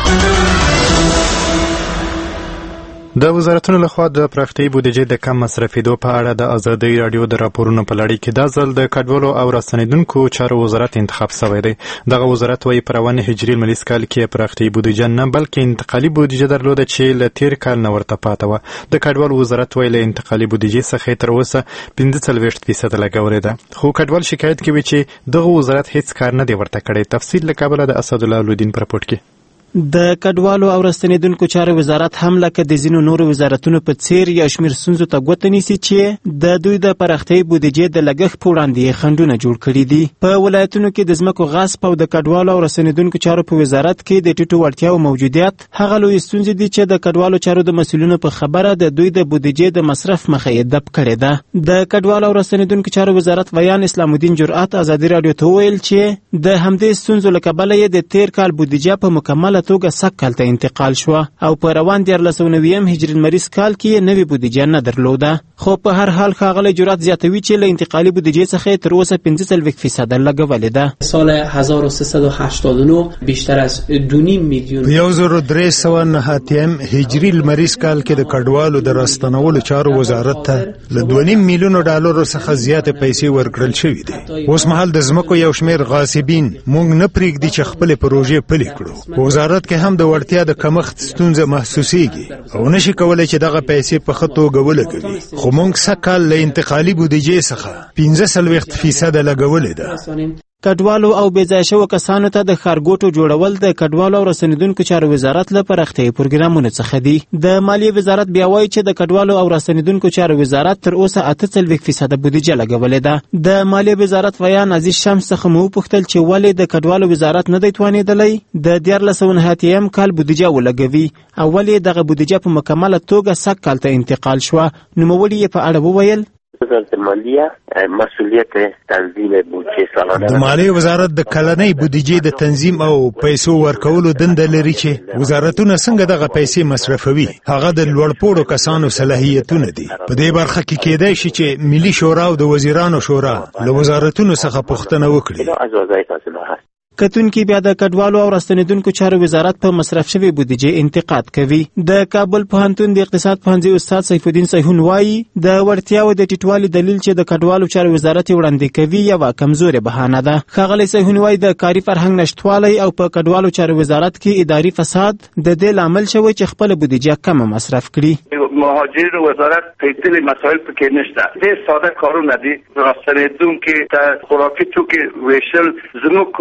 د وزارتونو لخوا د پراختیایي بودیجې د کم مصرفېدو په اړه د ازادۍ راډیو د راپورونو په لړۍ کې دا ځل د کډوالو او راستنېدونکو چارو وزارت انتخاب شوی دی. دغه وزارت وایي په روان هجري لمریز کال کې پراختیایي بودیجه نه بلکې انتقالي بودیجه درلوده چې له تیر کال نه ورته پاته وه. د کډوالو وزارت وایي له انتقالي بودیجې څخه تر اوسه پنځه څلوېښت فیصده لګولې ده، خو کډوال شکایت کوي چې دغه وزارت هیڅ کار نه دی ورته کړی. تفصیل له کابله د اسدالله الدین په راپورټ کې. د کډوالو او راستنېدونکو چارو وزارت هم لکه د ځینو نورو وزارتونو په څیر یو شمېر ستونزو ته ګوته نیسي چې د دوی د پراختیایي بودیجې د لګښت په وړاندې یې خنډونه جوړ کړي دي. په ولایتونو کې د ځمکو غصب او د کډوالو او راستنېدونکو چارو په وزارت کې د ټیټو وړتیاو موجودیت هغه لویې ستونزې دي چې د کډوالو چارو د مسؤلینو په خبره د دوی د بودیجې د مصرف مخه یې دب کړې ده. د کډوالو او راستنېدونکو چارو وزارت ویان اسلام الدین جرأت ازادي راډیو ته وویل چې د همدې ستونزو له کبله یې د تیر کال بودیجه په مکمله توګه سږ کال ته انتقال شوه او په روان دیارلس سوه نویم هجري لمریز کال کې نوې بودیجه نه درلوده. خو په هر حال ښاغلی جرأت زیاتوي چې له انتقالي بودیجې څخه تر اوسه پنځه څلوېښت فیصده لګولې ده. سال هزار و سیصد و هشتاد و نه بیشتر از دو نیم میلیون یو زر و درې سوه نهه اتیم هجري لمریز کال کې د کډوالو د راستنولو چارو وزارت ته له دوه نیم میلیونو ډالرو څخه زیاتې پیسې ورکړل شوي دي. اوس مهال د ځمکو یو شمېر غاصبین موږ نه پرېږدي چې خپلې پروژې پلې کړو. په وزارت کې هم د وړتیا د کمښت ستونزه محسوسیږي او نشي کولای چې دغه پیسې په ښه توګه ولګوي. خو موږ سږ کال له انتقالي بودیجې څخه پنځه څلوېښت فیصده لګولې ده. کډوالو او بېځایه شوو کسانو ته د ښارګوټو جوړول د کډوالو او راستنېدونکو چارو وزارت له پراختیایي پروګرامونو څخه دي. د مالیې وزارت بیا وایي چې د کډوالو او راستنېدونکو چارو وزارت تر اوسه اته څلوېښت فیصده بودیجه لګولې ده. د مالیې وزارت ویان عزیز شمس څخه مو وپوښتل چې ولې د کډوالو وزارت نه دی توانېدلی د دیارلس سوه نهه اتیم کال بودیجه ولګوي او ولې دغه بودیجه په مکمله توګه سږ کال ته انتقال شوه. نوموړي یې په اړه وویل وزارت مالیه مسئولیت تنظیم بودجه سالانه د مالیې وزارت د کلنۍ بودیجې د تنظیم او پیسو ورکولو دنده لري چې وزارتونه څنګه دغه پیسې مصرفوي. هغه د لوړپوړو کسانو صلاحیتونه دي. په دې برخه کې کېدای شي چې ملي شورا او د وزیرانو شورا له وزارتونو څخه پوښتنه وکړي. کتونکي بیا د کډوالو او راستنېدونکو چارو وزارت په مصرف شوی بودیجې انتقاد کوي. د کابل پوهنتون د اقتصاد پوهنځي استاد سیف الدین سیحون وایي د وړتیاو د ټیټوالي دلیل چې د کډوالو چارو وزارت وړاندې کوي یوه کمزورې بهانه ده. ښاغلی سیحون وایي د کاري فرهنګ نشتوالی او په کډوالو چارو وزارت کې اداري فساد د دې لامل شوی چې خپله بودیجه کمه مصرف کړي. مهاجرین وزارت پیچیده مسائل پکې نشته. ډېر ساده کارونه دي. راستنېدونکي ته خوراکي توکي ویشل، زموږ خلکو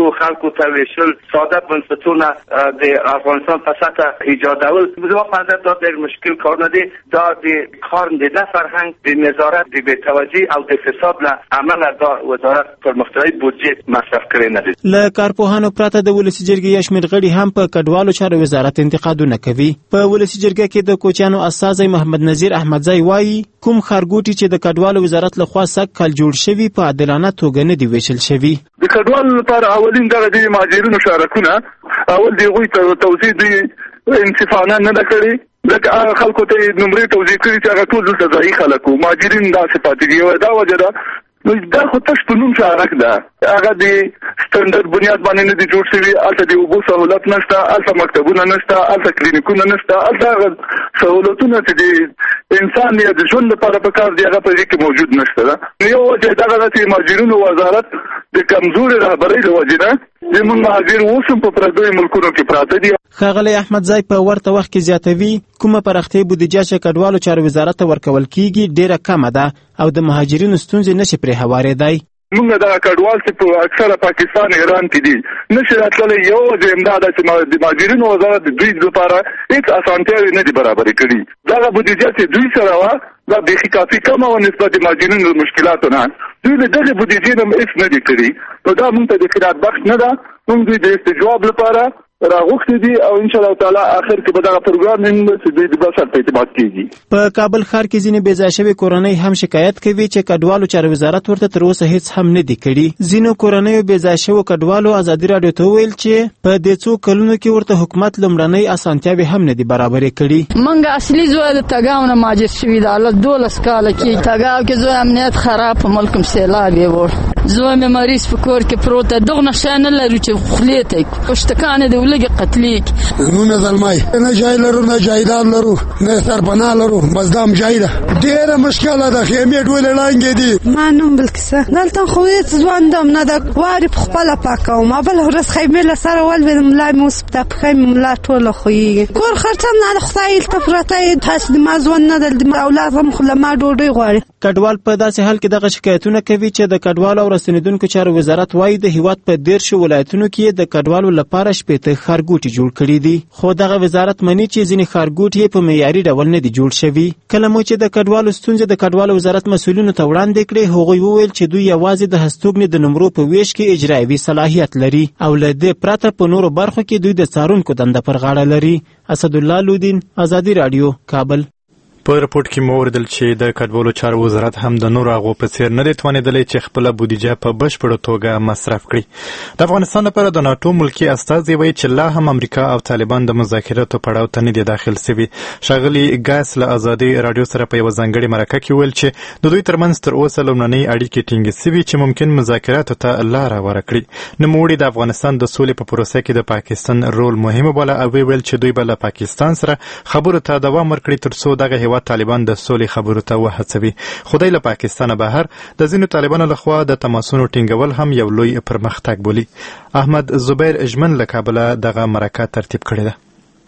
برخو ته ویشل، ساده بنسټونه د افغانستان په سطح ایجادول، زما په نظر دا ډېر مشکل کار نه دی. دا د کار د فرهنګ د نظارت د بې‌توجهي او د فساد له امله دا وزارت پرمختیایي بودجه مصرف کړی نه دی. له کارپوهانو پرته د ولسي جرګې یو شمېر غړي هم په کډوالو چارو وزارت انتقادونه کوي. په ولسي جرګه کې د کوچیانو استازی محمد نذیر احمدزی وایي کوم ښارګوټي چې د کډوالو وزارت لخوا سږ کال جوړ شوي په عادلانه توګه نه دي ویشل شوي. د کډوالو لپاره اولین دغه د مهاجرینو شارکونه اول د هغوی ته توضیح دوی انصفانه نه ده کړې، لکه خلکو ته نمرې توضیح کړي چې هغه ټول دلته ځایي خلک وو، مهاجرین داسې پاتې دي. دا وجه ده نو دا خو تش په نوم شارک ده، هغه د سټنډرډ بنیاد باندې نه دي جوړ شوي. هلته د اوبو سهولت نشته، هلته مکتبونه نشته، هلته کلینیکونه نشته، هلته هغه سهولتونه چې د انسان یا د ژوند لپاره په کار دي هغه په دې کې موجود نشته ده. یو وجه دغه ده چې مهاجرینو وزارت د کمزورې رهبرۍ له وجې نه زموږ مهاجر اوس هم په پردیو ملکونو کې پراته دي. ښاغلی احمدزی په ورته وخت کې زیاتوي کومه پراختیایي بودیجه چې کډوالو چارو وزارت ته ورکول کیږي ډیره کمه ده او د مهاجرینو ستونزې نشي پرې هوارېدی. موږ دغه کډوال چې په اکثره پاکستان ایران کې دي نشي راتللی. یو وجه همدا ده چې د مهاجرینو وزارت د دوی لپاره هېڅ اسانتیاوې نه دي برابرې کړي. دغه بودیجه چې دوی سره وه دا بیخي کافي کمه وه نسبت د مهاجرینو د مشکلاتو نه. دوی له دغې بودیجې نه هېڅ نه دي کړي. نو دا موږ ته د خیرات بخش نه ده. موږ دوی د استجواب لپاره راغوښتي دي او ان شاء الله تعالی اخر کې به دغه پروګرام هم چې د بشر په اعتماد کېږي. په کابل ښار کې ځینې بې ځایه شوې کورنۍ هم شکایت کوي چې کډوالو چارو وزارت ورته تر اوسه هیڅ هم نه دي کړي. ځینو کورنیو بې ځایه شوو کډوالو ازادي راډیو ته وویل چې په دې څو کلونو کې ورته حکومت لومړنۍ اسانتیاوې هم نه دي برابرې کړي. منګه اصلي زوی د تګاو نه مهاجر شوي ده، له دولس کاله کې تګاو کې زوی امنیت خراب، په ملک هم سیلاب یې وړ، زوی مې مریض په کور کې پروت ده، دغه نشه نه لرو چې خولې ته یې پشتکان یې د ولږې قتلیږي. نونه زلمای نه جای لرو نه جایداد لرو نه سرپناه لرو، بس دام جای ده ډېره مشکله ده. خیمې ټولې لاندې دي. ما نوم بلکیسه دلته خو هېڅ ژوند هم نه ده، وارې په خپله پاکوم. بله ورځ خیمې له سره ولوېدم، ملا مې اوس په پښه مې ملا ټوله خوږېږي. کور خرڅه هم نه ده، خدای هلته پرته یې هسې د ما ژوند نه ده، د اولاد هم خو له ما ډوډۍ غواړي. کډوال په داسې حال کې دغه شکایتونه کوي چې د کډوالو او راستنېدونکو چارو وزارت وایي د هیواد په دېرشو ولایتونو کې د کډوالو لپاره شپېته ښارګوټي جوړ کړي دي. خو دغه وزارت مني چې ځینې ښارګوټي په معیاري ډول نه دي جوړ شوي. کله مو چې د کډوالو ستونزې د کډوالو وزارت مسؤلینو ته وړاندې کړې، هغوی وویل چې دوی یوازې د هستوګنې د نمرو په ویش کې اجرایوي صلاحیت لري او له دې پرته په نورو برخو کې دوی د څارونکو دنده پر غاړه لري. اسدالله لودین، ازادي راډیو، کابل. په رپورټ کې مو اوریدل چې د کډوالو چارو وزارت هم د نورو هغو په څیر نه دی توانېدلی چې خپله بودیجه په بشپړه توګه مصرف کړي. د افغانستان لپاره د ناټو ملکي استازی وایي چې لا هم امریکا او طالبان د مذاکراتو پړاو ته نه دي داخل سوي. ښاغلي ګاس له ازادي راډیو سره په یوه ځانګړې مرکه کې وویل چې د دوی ترمنځ تر اوسه لومړنۍ اړیکې ټینګې سوي چې ممکن مذاکراتو ته لاره ور کړي. نوموړي د افغانستان د سولې په پروسه کې د پاکستان رول مهم باله او ویل چې دوی به له پاکستان سره خبرو ته دوام ورکړي تر څو دغه هیواد طالبان د خبرو ته وهڅوي. خدای له پاکستانه بهر د ځینو طالبانو لخوا د تماسونو ټینګول هم یو لوی پرمختګ بولي. احمد زبیر اجمن له کابله دغه مرکه ترتیب کړې ده.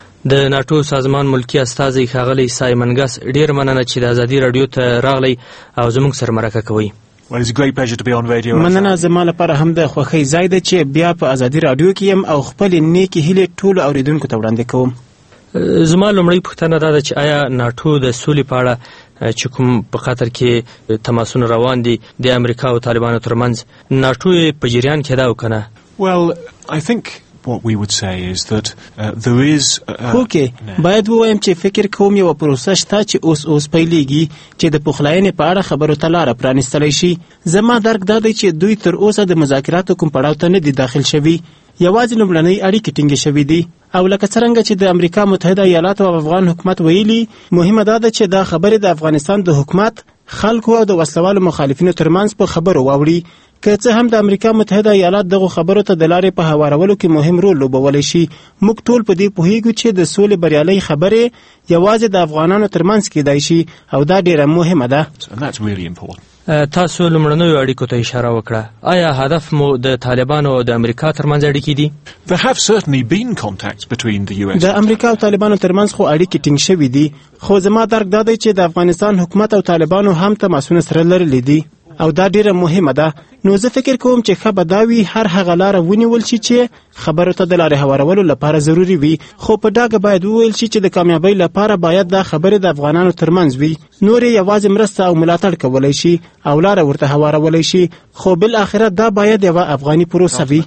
د ناټو سازمان ملکی استازی ښاغلی سایمن ګاس ډیر مننه چې د ازادي راډیو ته راغلی او زموږ سره مرکه کوي. Well, it's a great pleasure to be on radio. مننه زما لپاره هم د خوښۍ ځای ده چې بیا په ازادي راډیو کې یم او خپل نیکی هیلې ټولو اوریدونکو ته وړاندې کوم. زما لومړی پوښتنه دا ده چې آیا ناټو د سولې په اړه چې کوم په خاطر کې تماسونه روان دي د امریکا او طالبانو ترمنځ ناټو په جریان کې ده او که نه؟ Well, I think what we would say is that uh, there is اوکې باید ووایم چې فکر کوم یوه پروسه شته چې اوس اوس پیلېږي چې د پخلاینې په اړه خبرو ته لاره پرانیستلی شي. زما درک دا دی چې دوی تر اوسه د مذاکراتو کوم پړاو ته نه دي داخل شوي، یوازې لومړنۍ اړیکې ټینګې شوي دي. او لکه څرنګه چې د امریکا متحده ایالاتو او افغان حکومت ویلي، مهمه دا ده چې دا خبرې د افغانستان د حکومت، خلکو او د وسلوالو مخالفینو ترمنځ په خبرو واوړي. که څه هم د امریکا متحده ایالات دغو خبرو ته د لارې په هوارولو کې مهم رول لوبولی شي، موږ ټول په دې پوهیږو چې د سولې بریالۍ خبرې یوازې د افغانانو ترمنځ کیدای شي او دا ډیره مهمه ده. تاسو لومړنیو اړیکو ته اشاره وکړه. آیا هدف مو د طالبانو او د امریکا ترمنځ اړیکې دي؟ There have certainly been contacts between the U S. د امریکا او طالبانو ترمنځ خو اړیکې ټینګ شوي دي، خو زما درک دا دی چې د افغانستان حکومت او طالبانو هم تماسونه سره لرلي دي. او دا ډیره مهمه ده. نو زه فکر کوم چې ښه به دا وي هر هغه لاره ونیول شي چې خبرو ته د لارې هوارولو لپاره ضروري وي، خو په ډاګه باید وویل شي چې د کامیابۍ لپاره باید دا خبرې د افغانانو ترمنځ وي. نور یې یوازې مرسته او ملاتړ کولی شي او لاره ورته هوارولی شي، خو بالاخره دا باید یوه افغاني پروسه وي.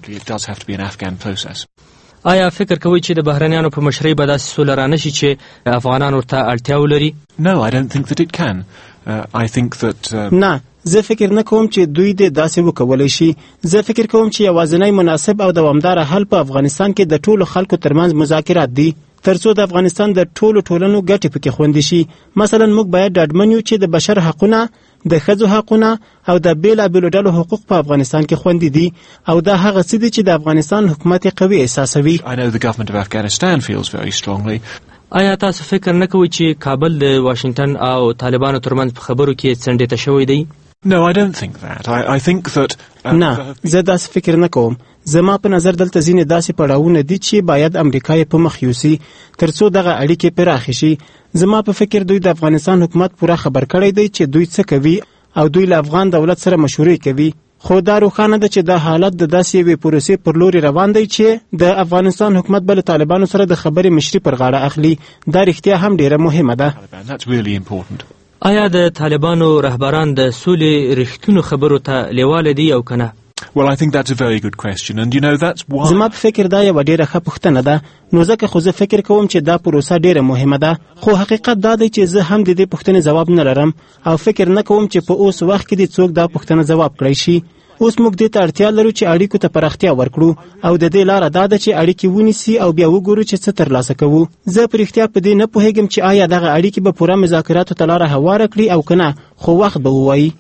آیا فکر کوئ چې د بهرنیانو په مشرۍ به داسې سوله رانشي چې افغانان ورته اړتیا ولري؟ No, I don't think that it can. Uh, I think that... Uh... نه، زه فکر نه کوم چې دوی دې داسې وکولی شي. زه فکر کوم چې یوازینی مناسب او دوامداره حل په افغانستان کې د ټولو خلکو ترمنځ مذاکرات دي، ترڅو د افغانستان د ټولو ټولنو ګټې پکې خوندي شي. مثلا موږ باید ډاډمن یو چې د بشر حقونه، د ښځو حقونه او د بېلابېلو ډلو حقوق په افغانستان کې خوندي دي، او دا هغه څه دي چې د افغانستان حکومت یې قوي احساسوي. I know the government of Afghanistan feels very strongly. آیا تاسو فکر نه کوئ چې کابل د واشنگټن او طالبانو ترمنځ په خبرو کې څنډې شوی دی؟ No, I don't think that. I, I think that... Uh, نه، زه داسې فکر نه کوم. زما په نظر دلته ځینې داسې پړاوونه دي چې باید امریکا یې په مخ یوسي ترڅو دغه اړیکې پراخې شي. زما په فکر دوی د افغانستان حکومت پوره خبر کړی دی چې دوی څه کوي او دوی له افغان دولت سره مشورې کوي، خو دا روښانه ده چې دا حالت د داسې یوې پروسې پر لوري روان دی چې د افغانستان حکومت به له طالبانو سره د خبرې مشري پر غاړه اخلي. دا رښتیا هم ډیره مهمه ده. That's really important. آیا د طالبانو رهبران د سولې رښتونو خبرو ته لیواله دي او کنه؟ Well, I think that's a very good question, and you know that's why... زما په فکر دا یوه ډیره ښه پوښتنه ده، نو ځکه خو زه فکر کوم چې دا پروسه ډیره مهمه ده، خو حقیقت دا دی چې زه هم د دې پوښتنې ځواب نه لرم او فکر نه کوم چې په اوس وخت کې دې څوک دا پوښتنه ځواب کړی شي. اوس موږ دې ته اړتیا لرو چې اړیکو ته پراختیا ورکړو او د دې لاره دا ده چې اړیکې ونیسي او بیا وګورو چې څه ترلاسه کوو. زه په رښتیا په دې نه پوهیږم چې آیا دغه اړیکې به پوره مذاکراتو ته لاره هواره کړي او که نه، خو وخت به ووایي.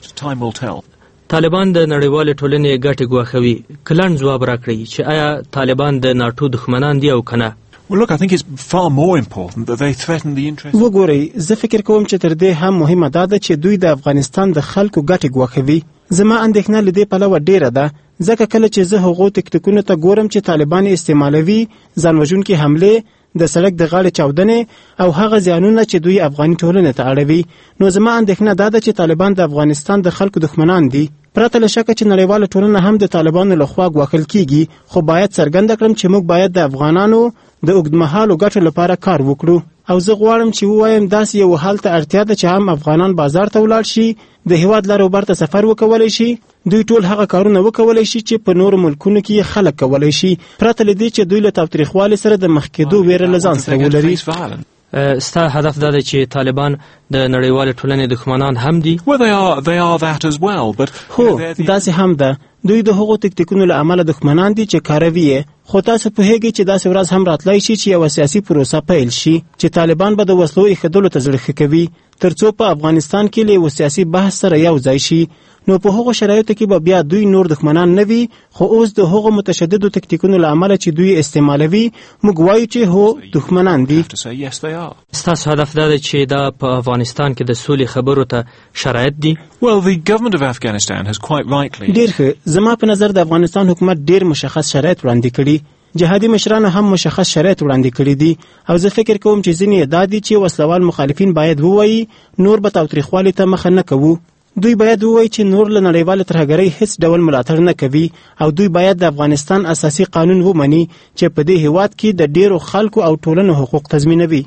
طالبان د نړیوالې ټولنې ګټې ګواښوي. که لنډ ځواب راکړئ چې آیا طالبان د ناټو دښمنان دي او که نه؟ Well, look, I think it's far more important that they threaten the interests... وګورئ، زه فکر کوم چې تر دې هم مهمه دا ده چې دوی د افغانستان د خلکو ګټې ګواښوي. زما اندېښنه له دې پلوه ډیره ده، ځکه کله چې زه هغو تکتیکونو ته ګورم چې طالبان استعمالوي، ځانوژونکي حملې، د سړک د غاړې چاودنې او هغه زیانونه چې دوی افغاني ټولنې ته اړوي، نو زما اندېښنه دا ده چې طالبان د افغانستان د خلکو دښمنان دي. پرته له شکه چې نړیواله ټولنه هم د طالبانو لخوا ګواښل کیږي، خو باید څرګنده کړم چې موږ باید د افغانانو د اوږدمهالو ګټو لپاره کار وکړو. او زه غواړم چې ووایم داسې یو حال ته اړتیا ده چې هم افغانان بازار ته ولاړ شي، د هیواد لر او بر ته سفر وکولی شي، دوی ټول هغه کارونه وکولی شي چې په نورو ملکونو کې خلک کولی شي، پرته له دې چې دوی له تاوتریخوالي سره د مخ کېدو ویره له ځان سره ولري. ستا هدف دا دی چې طالبان د نړیوالې ټولنې دښمنان هم دي؟ Well, they are, they are that as well, but... هو، داسې هم ده. دوی د هغو تکتیکونو له امله دښمنان دي چې کاروي یې، خو تاسو پوهیږئ چې داسې ورځ هم راتلی شي چې یوه سیاسي پروسه پیل شي چې طالبان به د وسلو ایښودلو ته زړه ښه کوي ترڅو په افغانستان کې له یو سیاسي بحث سره یو ځای شي. نو په هغو شرایطو کې به بیا دوی نور دښمنان نه وي، خو اوس د هغو متشددو تکتیکونو له امله چې دوی استعمالوي، موږ وایو چې هو دښمنان دي. ستاسو هدف دا دی چې دا په افغانستان کې د سولې خبرو ته شرایط دي؟ Well, the government of Afghanistan has quite rightly... ډېر ښه. زما په نظر د افغانستان حکومت ډېر مشخص شرایط وړاندې کړي. جهادي مشرانو هم مشخص شرایط وړاندې کړي دي او زه فکر کوم چې ځینې یې دا دي چې وسلوال مخالفین باید ووایي نور به تاوتریخوالي ته مخه نه کوو. دوی باید ووایي چې نور له نړیوالې ترهګرۍ هیڅ ډول ملاتړ نه کوي او دوی باید د افغانستان اساسي قانون ومني چې په دې هیواد کې د ډیرو خلکو او ټولنو حقوق تضمینوي.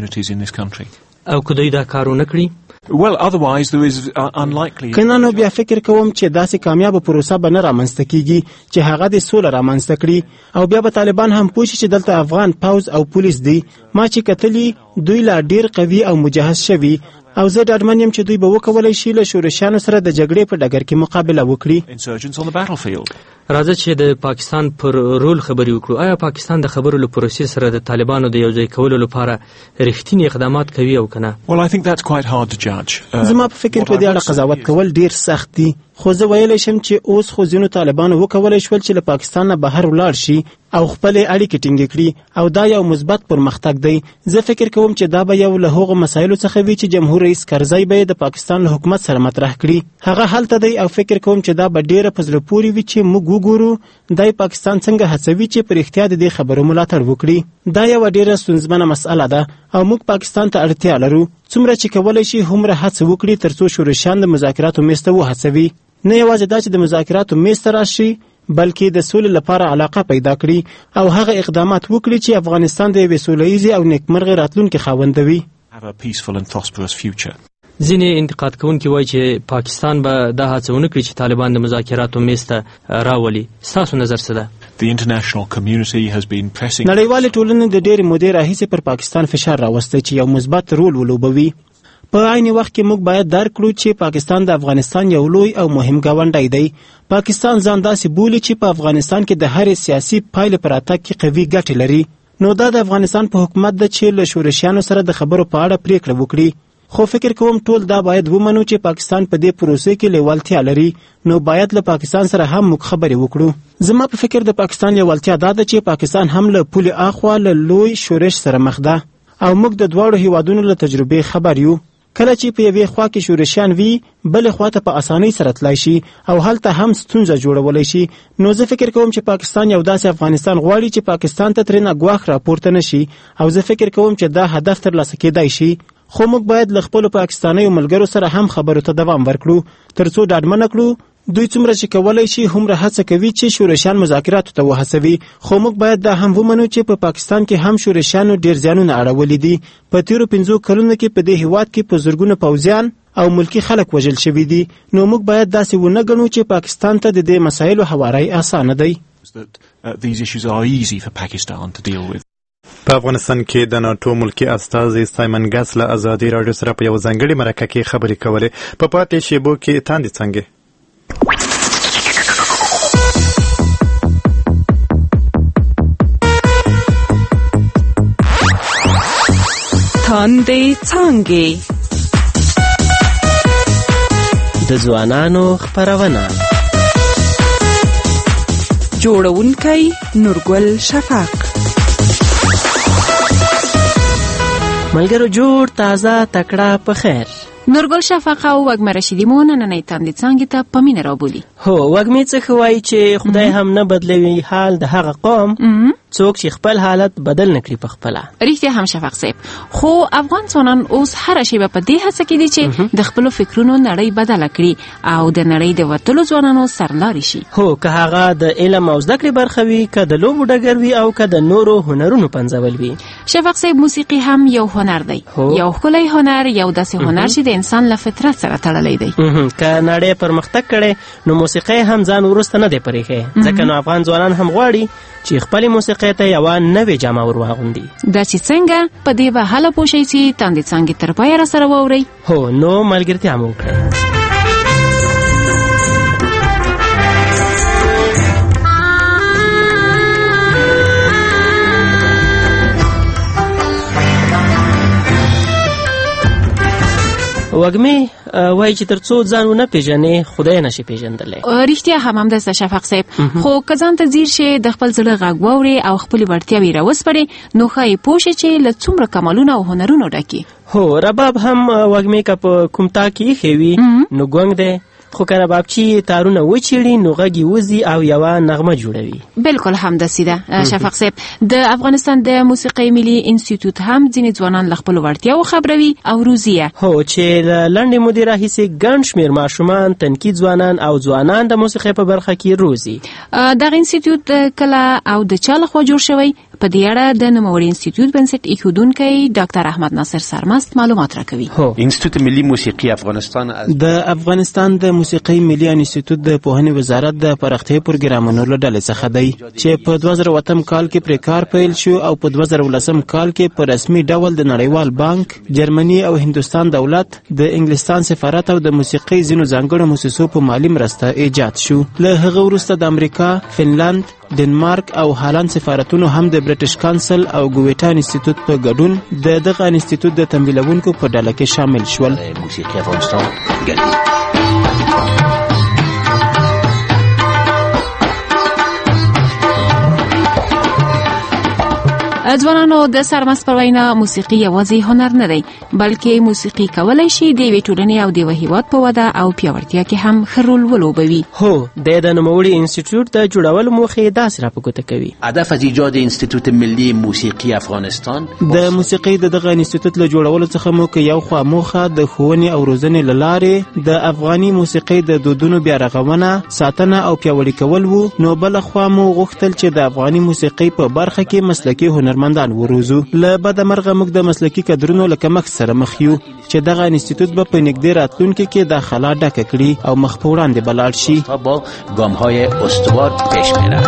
او که دوی دا کار ونه کړي؟ Well, otherwise there is uh, unlikely... کنه نو بیا فکر کوم چې داسې کامیابه پروسه به نه رامنځته کیږي چې هغه د سوله رامنځته کړي او بیا به طالبان هم پوه شي چې دلته افغان پوځ او پولیس دی. ما چې کتلي دوی لا ډیر قوي او مجهز شوي او زه ډاډمن یم چې دوی به وکولی شي له شورشیانو سره د جګړې په ډګر کې مقابله وکړي. راځه چې د پاکستان پر رول خبرې وکړو. آیا پاکستان د خبرو له پروسې سره د طالبانو د یوځای کولو لپاره رښتینې اقدامات کوي او که نه؟ Well, I think that's quite hard to judge. زما په فکر په دې اړه قضاوت کول ډیر سخت دي، خو زه ویلی شم چې اوس خو ځینو طالبانو وکولی شول چې له پاکستان نه بهر ولاړ شي او خپلې اړیکې ټینګې کړي او دا یو مثبت پرمختګ دی. زه فکر کوم چې دا به یو له هغو مسایلو څخه وي چې جمهور رئیس کرزی به یې د پاکستان له حکومت سره مطرح کړي. هغه هلته دی او فکر کوم چې دا به ډیره په زړه پورې وي چې موږ وګورو دای پاکستان څنګه هڅوي چې په رښتیا د دې خبرو ملاتړ وکړي. دا یوه ډیره ستونزمنه مسئله ده او موږ پاکستان ته اړتیا لرو. څومره چې کولی شي هومره هڅه وکړي ترڅو شورشیان د مذاکراتو میز ته وهڅوي. نه یوازې دا چې د مذاکراتو میز ته راشي بلکې د سولې لپاره علاقه پیدا کړي او هغه اقدامات وکړي چې افغانستان د یوې سوله ییزې او نیکمرغې راتلونکي خاوند وي. ځینې انتقاد کوونکي وایي چې پاکستان به دا هڅه ونه کړي چې طالبان د مذاکراتو میز ته راولي. ستاسو نظر څه ده؟ نړیوالې ټولنې د ډېرې مودې راهیسې پر پاکستان فشار راوستی چې یو مثبت رول ولوبوي. په عین وخت کې موږ باید درک کړو چې پاکستان د افغانستان یو لوی او مهم ګاونډی دی. پاکستان ځان داسې بولي چې په افغانستان کې د هرې سیاسي پایلې په راتګ کې قوي ګټې لري. نو دا د افغانستان په حکومت ده چې له شورشیانو سره د خبرو په اړه پریکړه وکړي. خو فکر کوم ټول دا باید ومنو چې پاکستان په دې پروسې کې لیوالتیا لري. نو باید له پاکستان سره هم موږ خبرې وکړو. زما په فکر د پاکستان لیوالتیا دا ده چې پاکستان هم له پولې اخوا له لوی شورش سره مخ ده او موږ د دواړو هیوادونو له تجربې خبر یو. کله چې په یوې خوا کې شورشیان وي بلې خوا ته په اسانۍ سره تلای شي او هلته هم ستونزه جوړولی شي. نو زه فکر کوم چې پاکستان یو داسې افغانستان غواړي چې پاکستان ته ترېنه ګواښ راپورته نه شي او زه فکر کوم چې دا هدف ترلاسه کېدای شي. خو موږ باید له خپلو پاکستانیو ملګرو سره هم خبرو ته دوام ورکړو ترڅو ډاډمنه کړو دوی څومره چې کولی شي هومره هڅه کوي چې شورشیان مذاکراتو ته وهڅوي. خو موږ باید دا هم ومنو چې په پاکستان کې هم شورشیانو ډېر زیانونه اړولي دي. په تیرو پنځو کلونو کې په دې هیواد کې په زرګونو پوځیان او ملکی خلک وژل شوي دي. نو موږ باید داسې ونه ګڼو چې پاکستان ته د دې مسایلو هواری اسانه دی. په افغانستان کې د ناټو ملکی استازي سایمن ګس له ازادي راډیو سره په یو ځانګړي مرکه کې خبرې کولې. په پاتې شیبو کې تاندې څنګه تاندې څنګه د ځوانانو خبرونه جوړونکی نورګل شفق ملګرو جوړ تازه تکړه په خیر. نورګل شفق او وږمه رشیدي مو نننۍ تاندې څانګې ته په مینه رابولي. هو وږمې څخه وایي چې خدای هم نه بدلوي حال د هغه قوم څوک چې خپل حالت بدل نکړي په خپله. رښتیا هم شفق صاحب. خو افغان ځوانان اوس هره شیبه په دې هڅه کې دي چې د خپلو فکرونو نړۍ بدله کړي او د نړۍ د وتلو ځوانانو سرلاري شي. هو که هغه د علم او زده کړې برخه وي که د لوبو ډګر وي او که د نورو هنرونو پنځول وي. شفق صاحب موسیقي هم یو هنر دی. یو ښکلی هنر یو داسې هنر چې د انسان له فطرت سره تړلی دی. که نړۍ پرمختګ کړی نو موسیقي هم ځان وروسته نه دی پرېښی. ځکه نو افغان ځوانان هم غواړي چې خپلې موسیقۍ ته یوه نوې جامه ور واغوندي. دا چې څنګه په دې به هله پوه شئ چې تاندې څانګې تر پایه راسره واورئ. هو نو ملګرتیا مو وکړئ. وږمې وایي چې تر څو ځان ونه پیژنې خدای نشي پیژندلی. رښتیا هم همداسې شفق صاحب. خو که ځان ته ځیر شې د خپل زړه غږ واورې او خپلې وړتیاوې راوسپړې نو ښایي پوه شې چې له څومره کمالونو او هنرونو ډکې. هو رباب هم وږمې که په کوم تا کې ایښی وي نو ګونګ دی خو که ربابچي تارونه وچیړي نو غږ یې وځي او یوه نغمه جوړوي. بلکل همداسې ده شفق صاحب. د افغانستان د موسیقۍ ملي انسټیټیوټ هم ځینې ځوانان له خپلو وړتیاوو خبروي او روزي یې. هو چې له لنډې مودې راهیسې ګڼ شمېر ماشومان تنکي ځوانان او ځوانان د موسیقۍ په برخه کې روزي. دغه انسټیټیوټ کله او د چا لخوا جوړ شوی په دې اړه د نوموړي انسټیټیوټ بنسټ ایښودونکی ډاکټر احمد ناصر سرمست معلومات راکوي. انسټیټیوټ ملي موسیقي افغانستان د افغانستان د موسیقۍ ملي انسټیټیوټ د پوهنې وزارت د پراختیا پروګرامونو له ډلې څخه دی چې په دوه زره اووه کال کې پرې کار پیل شو او په دوه زره ولسم کال کې په رسمي ډول د نړیوال بانک، جرمني او هندوستان دولت، د انګلستان سفارت او د موسیقۍ ځینو ځانګړو مؤسسو په مالي مرسته ایجاد شو. له هغه وروسته د امریکا، فنلند، ډنمارک او هالند سفارتونو هم د برټش کانسل او ګویټا انسټیټیوټ په ګډون د دغه انسټیټیوټ د تمویلونکو په ډله کې شامل شول. موسیقي افغانستان ګډ ځوانانو د سرمست پر وینا موسیقي یوازې هنر نه دی بلکې موسیقي کولای شي د یوې ټولنې او د یوه هیواد په وده او پیاوړتیا کې هم ښه رول ولوبوي. هو د نوموړي انسټیټیوټ د جوړولو موخې داسې راپورته کوي. هدف از ایجاد انستیتوت ملی موسیقي افغانستان د موسیقي د دغه انسټیټیوټ له جوړولو څخه مو که یو خوا موخه د ښوونې او روزنې له لارې د افغاني موسیقي د دودونو بیا رغونه ساتنه او پیاوړي کول وو، نو بله خوا مو غوښتل چې د افغاني موسیقي په برخه کې مسلکي هنرمندان وروزو. له بده مرغه موږ د مسلکي کادرونو له کمښت سره مخ یو چې دغه انسټیټیوټ به په نږدې راتلونکي کې د خلا ډکه کړي او مخ په وړاندې به لاړ شي. با گام‌های استوار پیش می‌رود.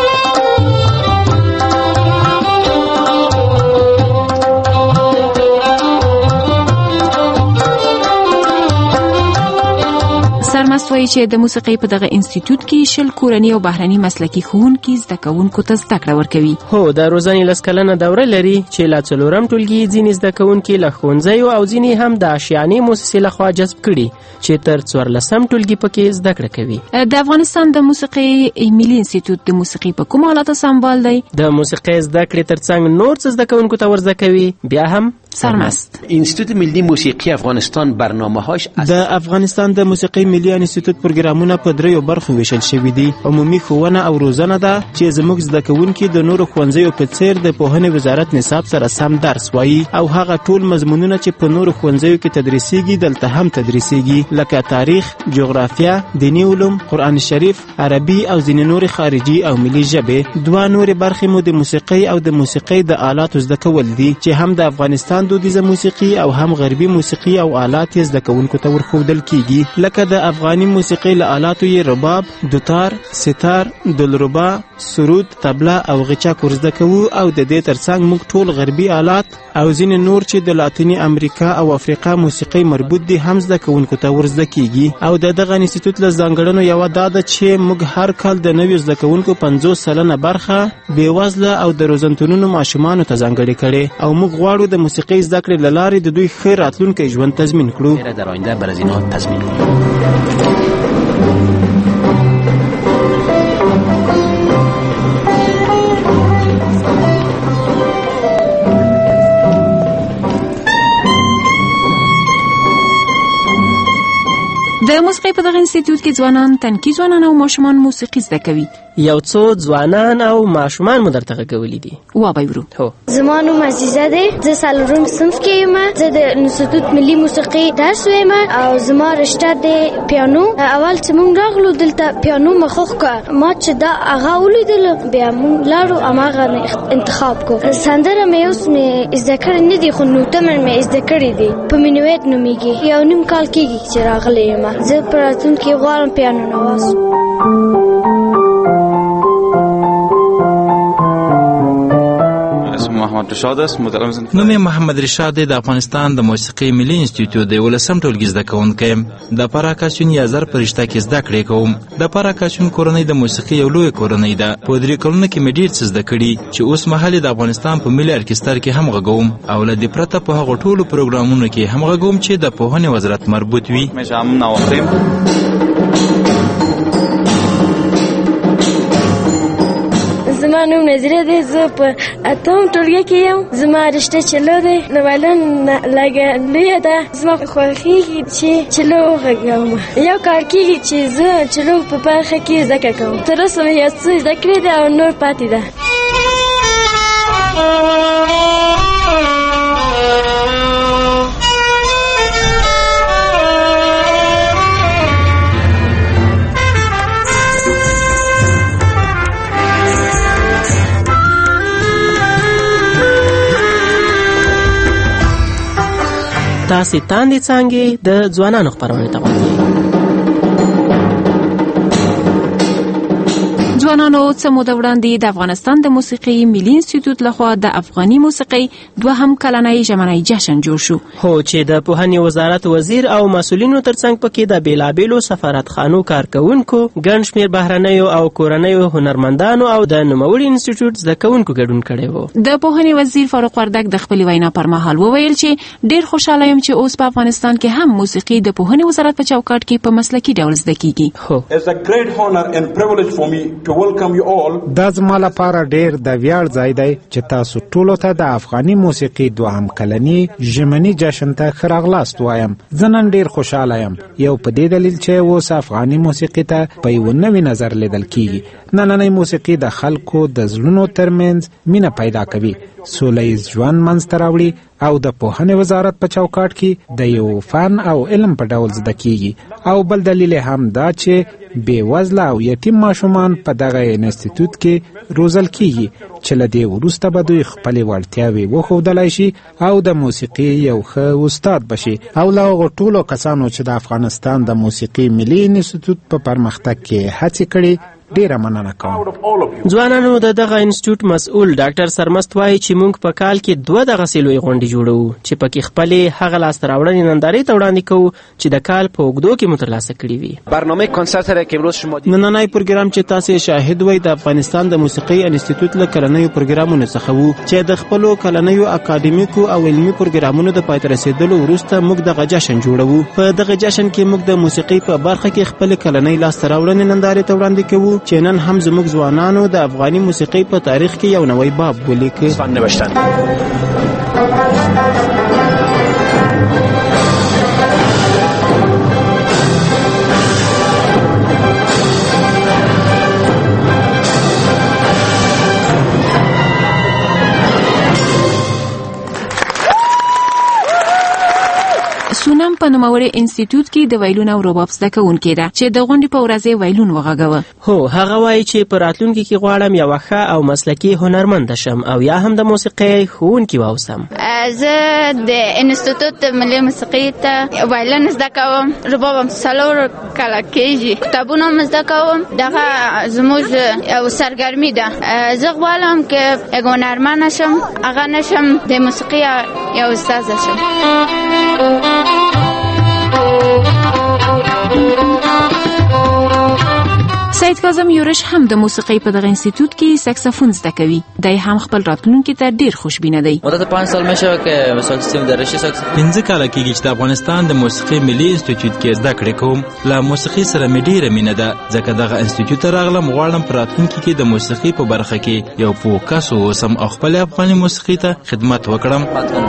سرمست وایي چې د موسیقۍ په دغه انسټیټیوټ کې شل کورني او بهرني مسلکي ښوونکي زده کوونکو ته زده کړه ورکوي. هو د روزنې لس کلنه دوره لري چې لا څلورم ټولګي ځینې زده کوونکي له ښوونځیو او ځینې هم د آشیانې موسسې لخوا جذب کړي چې تر څوارلسم ټولګي پکې زده کړه کوي. د افغانستان د موسیقۍ ملي انسټیټیوټ د موسیقۍ په کومه حالت سمبال دی؟ د موسیقۍ زده کړې ترڅنګ نور څه زده کوونکو ته ورزده کوي. بیا هم سرمست انستیتوت ملی موسیقی افغانستان برنامه‌هاش د افغانستان د موسیقۍ ملي انسټیټیوټ پروګرامونه په دریو برخو ویشل شوي دي. عمومي ښوونه او روزنه ده چې زموږ زده کوونکي د نورو ښوونځیو په څیر د پوهنې وزارت نصاب سره سم درس وایي او هغه ټول مضمونونه چې په نورو ښوونځیو کې تدریسیږي دلته هم تدریسیږي، لکه تاریخ، جغرافیا، دیني علوم، قرآن شریف، عربي او ځینې نورې خارجي او ملي ژبې. دوه نورې برخې مو د موسیقۍ او د موسیقۍ د آلاتو زده کول دي چې هم د افغانستان دودیزه موسیقي او هم غربي موسیقي او آلات یې زده کوونکو ته ورښودل کیږي، لکه د افغاني موسیقۍ له آلاتو یې رباب، دوتار، ستار، دلربا، سرود، طبله او غچاک ورزده کوو او د دې ترڅنګ موږ ټول غربي آلات او ځینې نور چې د لاتینی امریکا او افریقا موسیقۍ مربوط دي هم زده کوونکو ته ورزده کیږي. او د دغه انسټیټیوټ له ځانګړنو یوه دا ده چې موږ هر کال د نویو زده کوونکو پنځوس سلنه برخه بېوزله او د روزنتونونو ماشومانو ته ځانګړې کړې او موږ غواړو د موسیقۍ زده کړې له لارې د دوی ښه راتلونکی ژوند تضمین کړو. در آینده بر از اینها تضمین کړو. د موسیقۍ په دغه انسټیټیوټ کې ځوانان، تنکي ځوانان او ماشومان موسیقي زده کوي. یو څو ځوانان او ماشومان مو درته غږولي دي. وابه ورو. هو زما نوم عزیزه دی، زه څلورم صنف کې یم، زه د انسټیټیوټ ملي موسیقي درس وایم او زما رشته دی پیانو. اول چې موږ راغلو دلته پیانو مخ کړ، ما چې دا هغه ولیدل بیا موږ لاړو هماغه انتخاب کو. سندره مې اوس مې زده کړې نه دي خو نوټه مې زده کړې دي، په مینویټ نومیږي. یو نیم کال کېږي چې راغلی یم. زه په راتلونکي کې غواړم پیانو نوازم. محمد رشاد است. نوم یې محمد رشاد دی، د افغانستان د موسیقۍ ملي انسټیټیوټ د ولسم ټولګي زده کوونکی یم. د پراکاسیون یا زر په رشته کې زده کړې کوم. د پراکاسیون کورنۍ د موسیقۍ یو لویه کورنۍ ده. په درې کلونو کې مې ډېر څه زده کړي چې اوس مهال د افغانستان په ملي ارکستر کې هم غږوم او له دې پرته په هغو ټولو پروګرامونو کې هم غږوم چې د پوهنې وزارت مربوط وي. زما نوم نظریه دی، زه په اتم ټولګي کې یم. زما رشته چلو دی، نو معلوم لږه لویه ده. زما خوښېږي چې چلو وغږوم. یو کار کېږي چې زه چلو په برخه کې زده کړه کوم. تر اوسه مې یو څه زده کړې ده او نور پاتې ده. تاسې تاندې څانګې د ځوانانو خپرونې ته غوږ ځوانانو څه موده وړاندې د افغانستان د موسیقۍ ملي انسټیټیوټ لخوا د افغاني موسیقۍ دوهم کلنی ژمنی جشن جوړ شو. هو چې د پوهنې وزارت وزیر او مسؤلینو ترڅنګ پکې د بیلابیلو سفارتخانو کارکونکو، ګڼ شمېر بهرنیو او کورنیو هنرمندانو او د نوموړي انسټیټیوټ زده کوونکو ګډون کړی و. د پوهنې وزیر فاروق وردګ د خپلې وینا پر مهال وویل چې ډېر خوشاله یم چې اوس په افغانستان کې هم موسیقي د پوهنې وزارت په چوکاټ کې په مسلکي ډول زده کیږي. هو It's a great honor and privilege for me to welcome دا زما لپاره ډیر د ویاړ ځای دی چې تاسو ټولو ته د افغاني موسیقي دوهم کلني ژمني جشن ته ښه راغلاست وایم. زه نن ډیر خوشحاله یم، یو په دې دلیل چې اوس افغاني موسیقي ته په یو نوي نظر لیدل کیږي. نننۍ موسیقي د خلکو د زړونو ترمنځ مینه پیدا کوي، سوله ییز ژوند منځته راوړي او د پوهنې وزارت په چوکاټ کې د یو فن او علم په ډول زده کیږي. او بل دلیل هم دا چې بې وزله او یتیم ماشومان په دغه انسټیټیوټ کې روزل کیږي چې له دې وروسته به دوی خپلې وړتیاوې وښودلی شي او د موسیقي یو ښه استاد بشي. او له هغو ټولو کسانو چې د افغانستان د موسیقي ملي انسټیټیوټ په پرمختګ کې هڅې کړي ډیره مننه کوم. ځوانانو د دغه انسټیټیوټ مسؤل ډاکټر سرمست وایي چې موږ په کال کې دوه دغسې لویې غونډې جوړوو چې پکې خپلې هغه لاسته راوړنې نندارې ته وړاندې کوو چې د کال په اوږدو کې مو ترلاسه کړي وي. برنامه کنسرت را که امروز شما نننی پروګرام چې تاسې شاهد وئ د افغانستان د موسیقي انسټیټیوټ له کلنیو پروګرامونو څخه وو چې د خپلو کلنیو اکاډمیکو او علمي پروګرامونو د پای ته رسېدلو وروسته موږ دغه جشن جوړوو. په دغه جشن کې موږ د موسیقي په برخه کې خپلې کلنۍ لاسته راوړنې نندارې ته وړاندې کوو چې نن هم زموږ ځوانانو د افغاني موسیقۍ په تاریخ کې یو نوی باب ولیکه. سونم په نوموړي انسټیټیوټ کې د وایلون او رباب زده کوونکې ده چې د غونډې په ورځ وایلون وغږاوه. هو هغه وایي چې په راتلونکي کې غواړم یوه ښه او مسلکي هنرمنده شم او یا هم د موسیقۍ ښوونکي واوسم. زه د انسټیټیوټ ملي موسیقۍ ته وایلون زده کوم، رباب هم څلور کاله کېږي، کتابونه هم زده کوم. دغه زموږ یو سرګرمي ده. زه غواړم که یو هنرمنده شم، هغه نشم د موسیقۍ یو استاده شم. سید کاظم یورش هم د موسیقۍ په دغه انسټیټیوټ کې ساکسوفون زده کوي. دی هم خپل راتلونکي ته ډیر خوشبینه دی. مدت پنج سال میشه که ساکسوفون درشي ساکسوفون. پنځه کاله کېږي چې د افغانستان د موسیقۍ ملي انسټیټیوټ کې زده کړې کوم. له موسیقۍ سره مې ډیره مینه ده، ځکه دغه انسټیټیوټ ته راغلم. غواړم په راتلونکي کې د موسیقۍ په برخه کې یو پوه کس واوسم او خپلې افغاني موسیقۍ ته خدمت وکړم.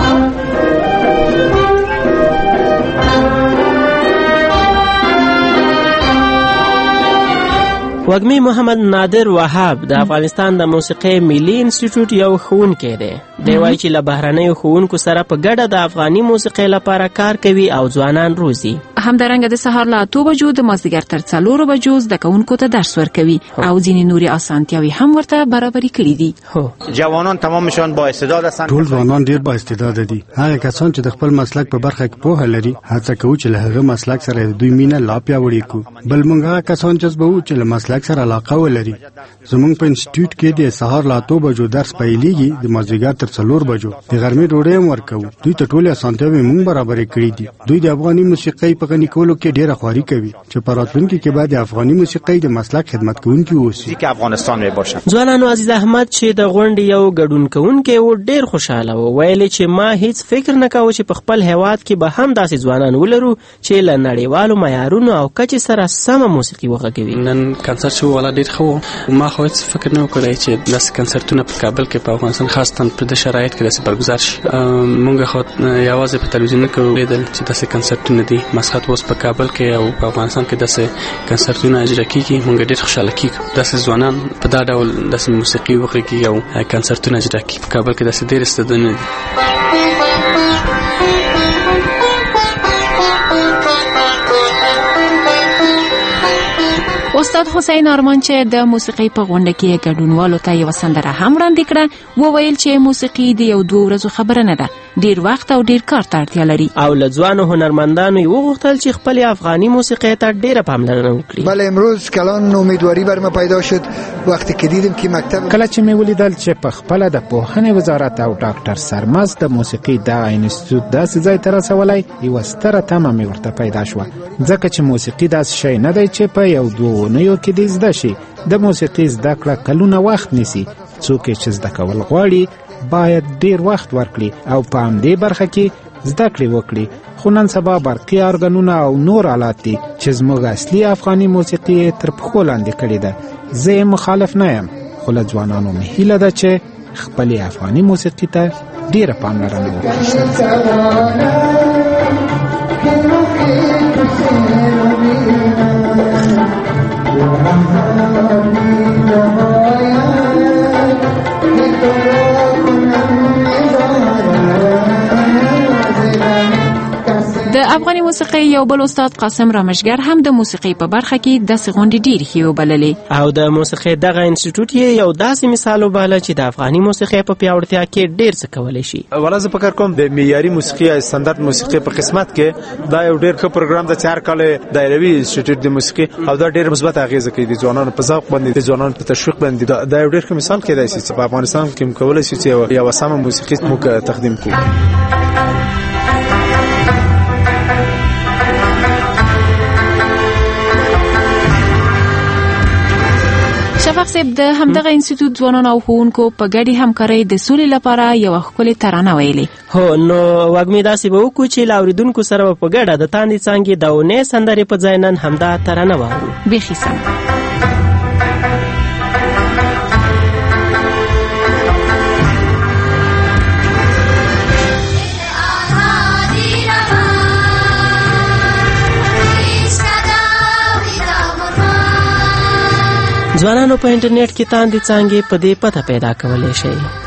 وږمې محمد نادر وهاب د افغانستان د موسیقۍ ملي انسټیټیوټ یو ښوونکی دی. دی وایي چې له بهرنیو ښوونکو سره په ګډه د افغاني موسیقۍ لپاره کار کوي او ځوانان روزي. همدارنګه د سهار له اتو بجو د مازدیګر تر څلورو بجو زده کوونکو ته درس ورکوي او ځینې نورې اسانتیاوې هم ورته برابرې کړي دي. جوانان تمامشان با استعداد هستند. ټول ځوانان ډیر با استعداد دي. هغه کسان چې د خپل مسلک په برخه کې پوهه لري هڅه کوي چې له هغه مسلک سره د دوی مینه لا پیاوړې کړي. بل موږ هغه کسان جذبوو چې له مسلک سره علاقه ولري. زموږ په انسټیټیوټ کې د سهار له اتو بجو درس پیلېږي، د مازدیګر تر څلور بجو د غرمې ډوډۍ هم ورکوو. دوی ته ټولې اسانتیاوې موږ برابرې کړي دي. دوی د افغاني موسیقۍ په غني کولو کې ډیره خواري کوي چې په راتلونکي کې باید د افغاني موسیقۍ د مسلک خدمت کوونکي واوسي. چې افغانستان می باشه. ځوانانو عزیز احمد چې د غونډې یو ګډون کوونکی و ډیر خوشاله و. ویلي چې ما هیڅ فکر نه کاوه چې په خپل هیواد کې به هم داسې ځوانان ولرو چې له نړیوالو معیارونو او کچې سره سمه موسیقي وغږوي. نن کنسرت شو ولا ډیر ښه. ما خو هیڅ فکر نه وکړی چې داسې کنسرتونه په کابل کې په افغانستان خاصتاً په دې شرایط کې داسې برګزار شي. مونږ خو یوازې په تلویزیون کې ولیدل چې داسې کنسرتونه دي. مسخت اوس په کابل کې او په افغانستان کې داسې کنسرتونه اجرا کیږي. مونږ ډیر خوشاله کیږو. داسې ځوانان په دا ډول داسې موسیقي وغږي او کنسرتونه اجرا کوي. په کابل کې داسې ډیر استعدادونه دي. استاد حسین آرمان چې د موسیقۍ په غونډه کې ګډونوالو ته یوه سندره هم وړاندې کړه، وویل چې موسیقي د یو دوه ورځو خبره نه ده، ډیر وخت او ډیر کار ته اړتیا لري. او له ځوانو هنرمندانو یې وغوښتل چې خپلې افغاني موسیقۍ ته ډیره پاملرنه وکړي. بله امروز کلان امیدواری بر ما پیدا شد وقتی که دیدم که مکتب کله چې مې ولیدل چې په خپله د پوهنې وزارت او ډاکټر سرمست د موسیقي دغه انسټیټیوټ داسې ځای ته رسولی، یوه ستره تمه مې ورته پیدا شوه، ځکه چې موسیقي داسې شی نه دی چې په یو دوه اونیو کې دې زده شي. د موسیقي زده کړه کلونه وخت نیسي. څوک چې زده کول غواړي باید ډیر وخت ورکړي او په همدې برخه کې زده کړې وکړي. خو نن سبا برقي ارګانونه او نور آلات دي چې زموږ اصلي افغاني موسیقي تر پښو لاندې کړې ده. زه مخالف نه یم، خو له ځوانانو مې هیله ده چې خپلې افغاني موسیقي ته ډیره پاملرنه وکړي. د افغاني موسیقۍ یو بل استاد قاسم رامشګر هم د موسیقۍ په برخه کې داسې غونډې ډېرې ښې وبللې او د موسیقۍ دغه انسټیټیوټ یې یو داسې مثال وباله چې د افغاني موسیقۍ په پیاوړتیا کې ډېر څه کولی شي. ولا زه فکر کوم د معیاري موسیقي او استاندارد موسیقي په قسمت کې دا یو ډېر ښه پروګرام د چار کال دایروي انسټیټیوټ د موسیقي او دا ډېر مثبت اغیزه کوي د ځوانانو په ذوق باندې، د ځوانانو په تشویق باندې. دا یو ډېر ښه مثال کېدای شي چې په افغانستان کې مکولای شي چې یو سمه موسیقي موږ تقدیم کړو. شفاق صاحب د همدغه انسټیټیوټ ځوانانو او ښوونکو په ګډې همکارۍ د سولې لپاره یوه ښکلې ترانه ویلې. هو نو وږمې داسې به وکړو چې له اورېدونکو سره به په ګډه د تاندې څانګې د اونۍ سندرې په ځای نن همدا ترانه واورو. بیخي سم. ځوانانو په انټرنیټ کې تاندې څانګې په دې پته پیدا کولی شئ.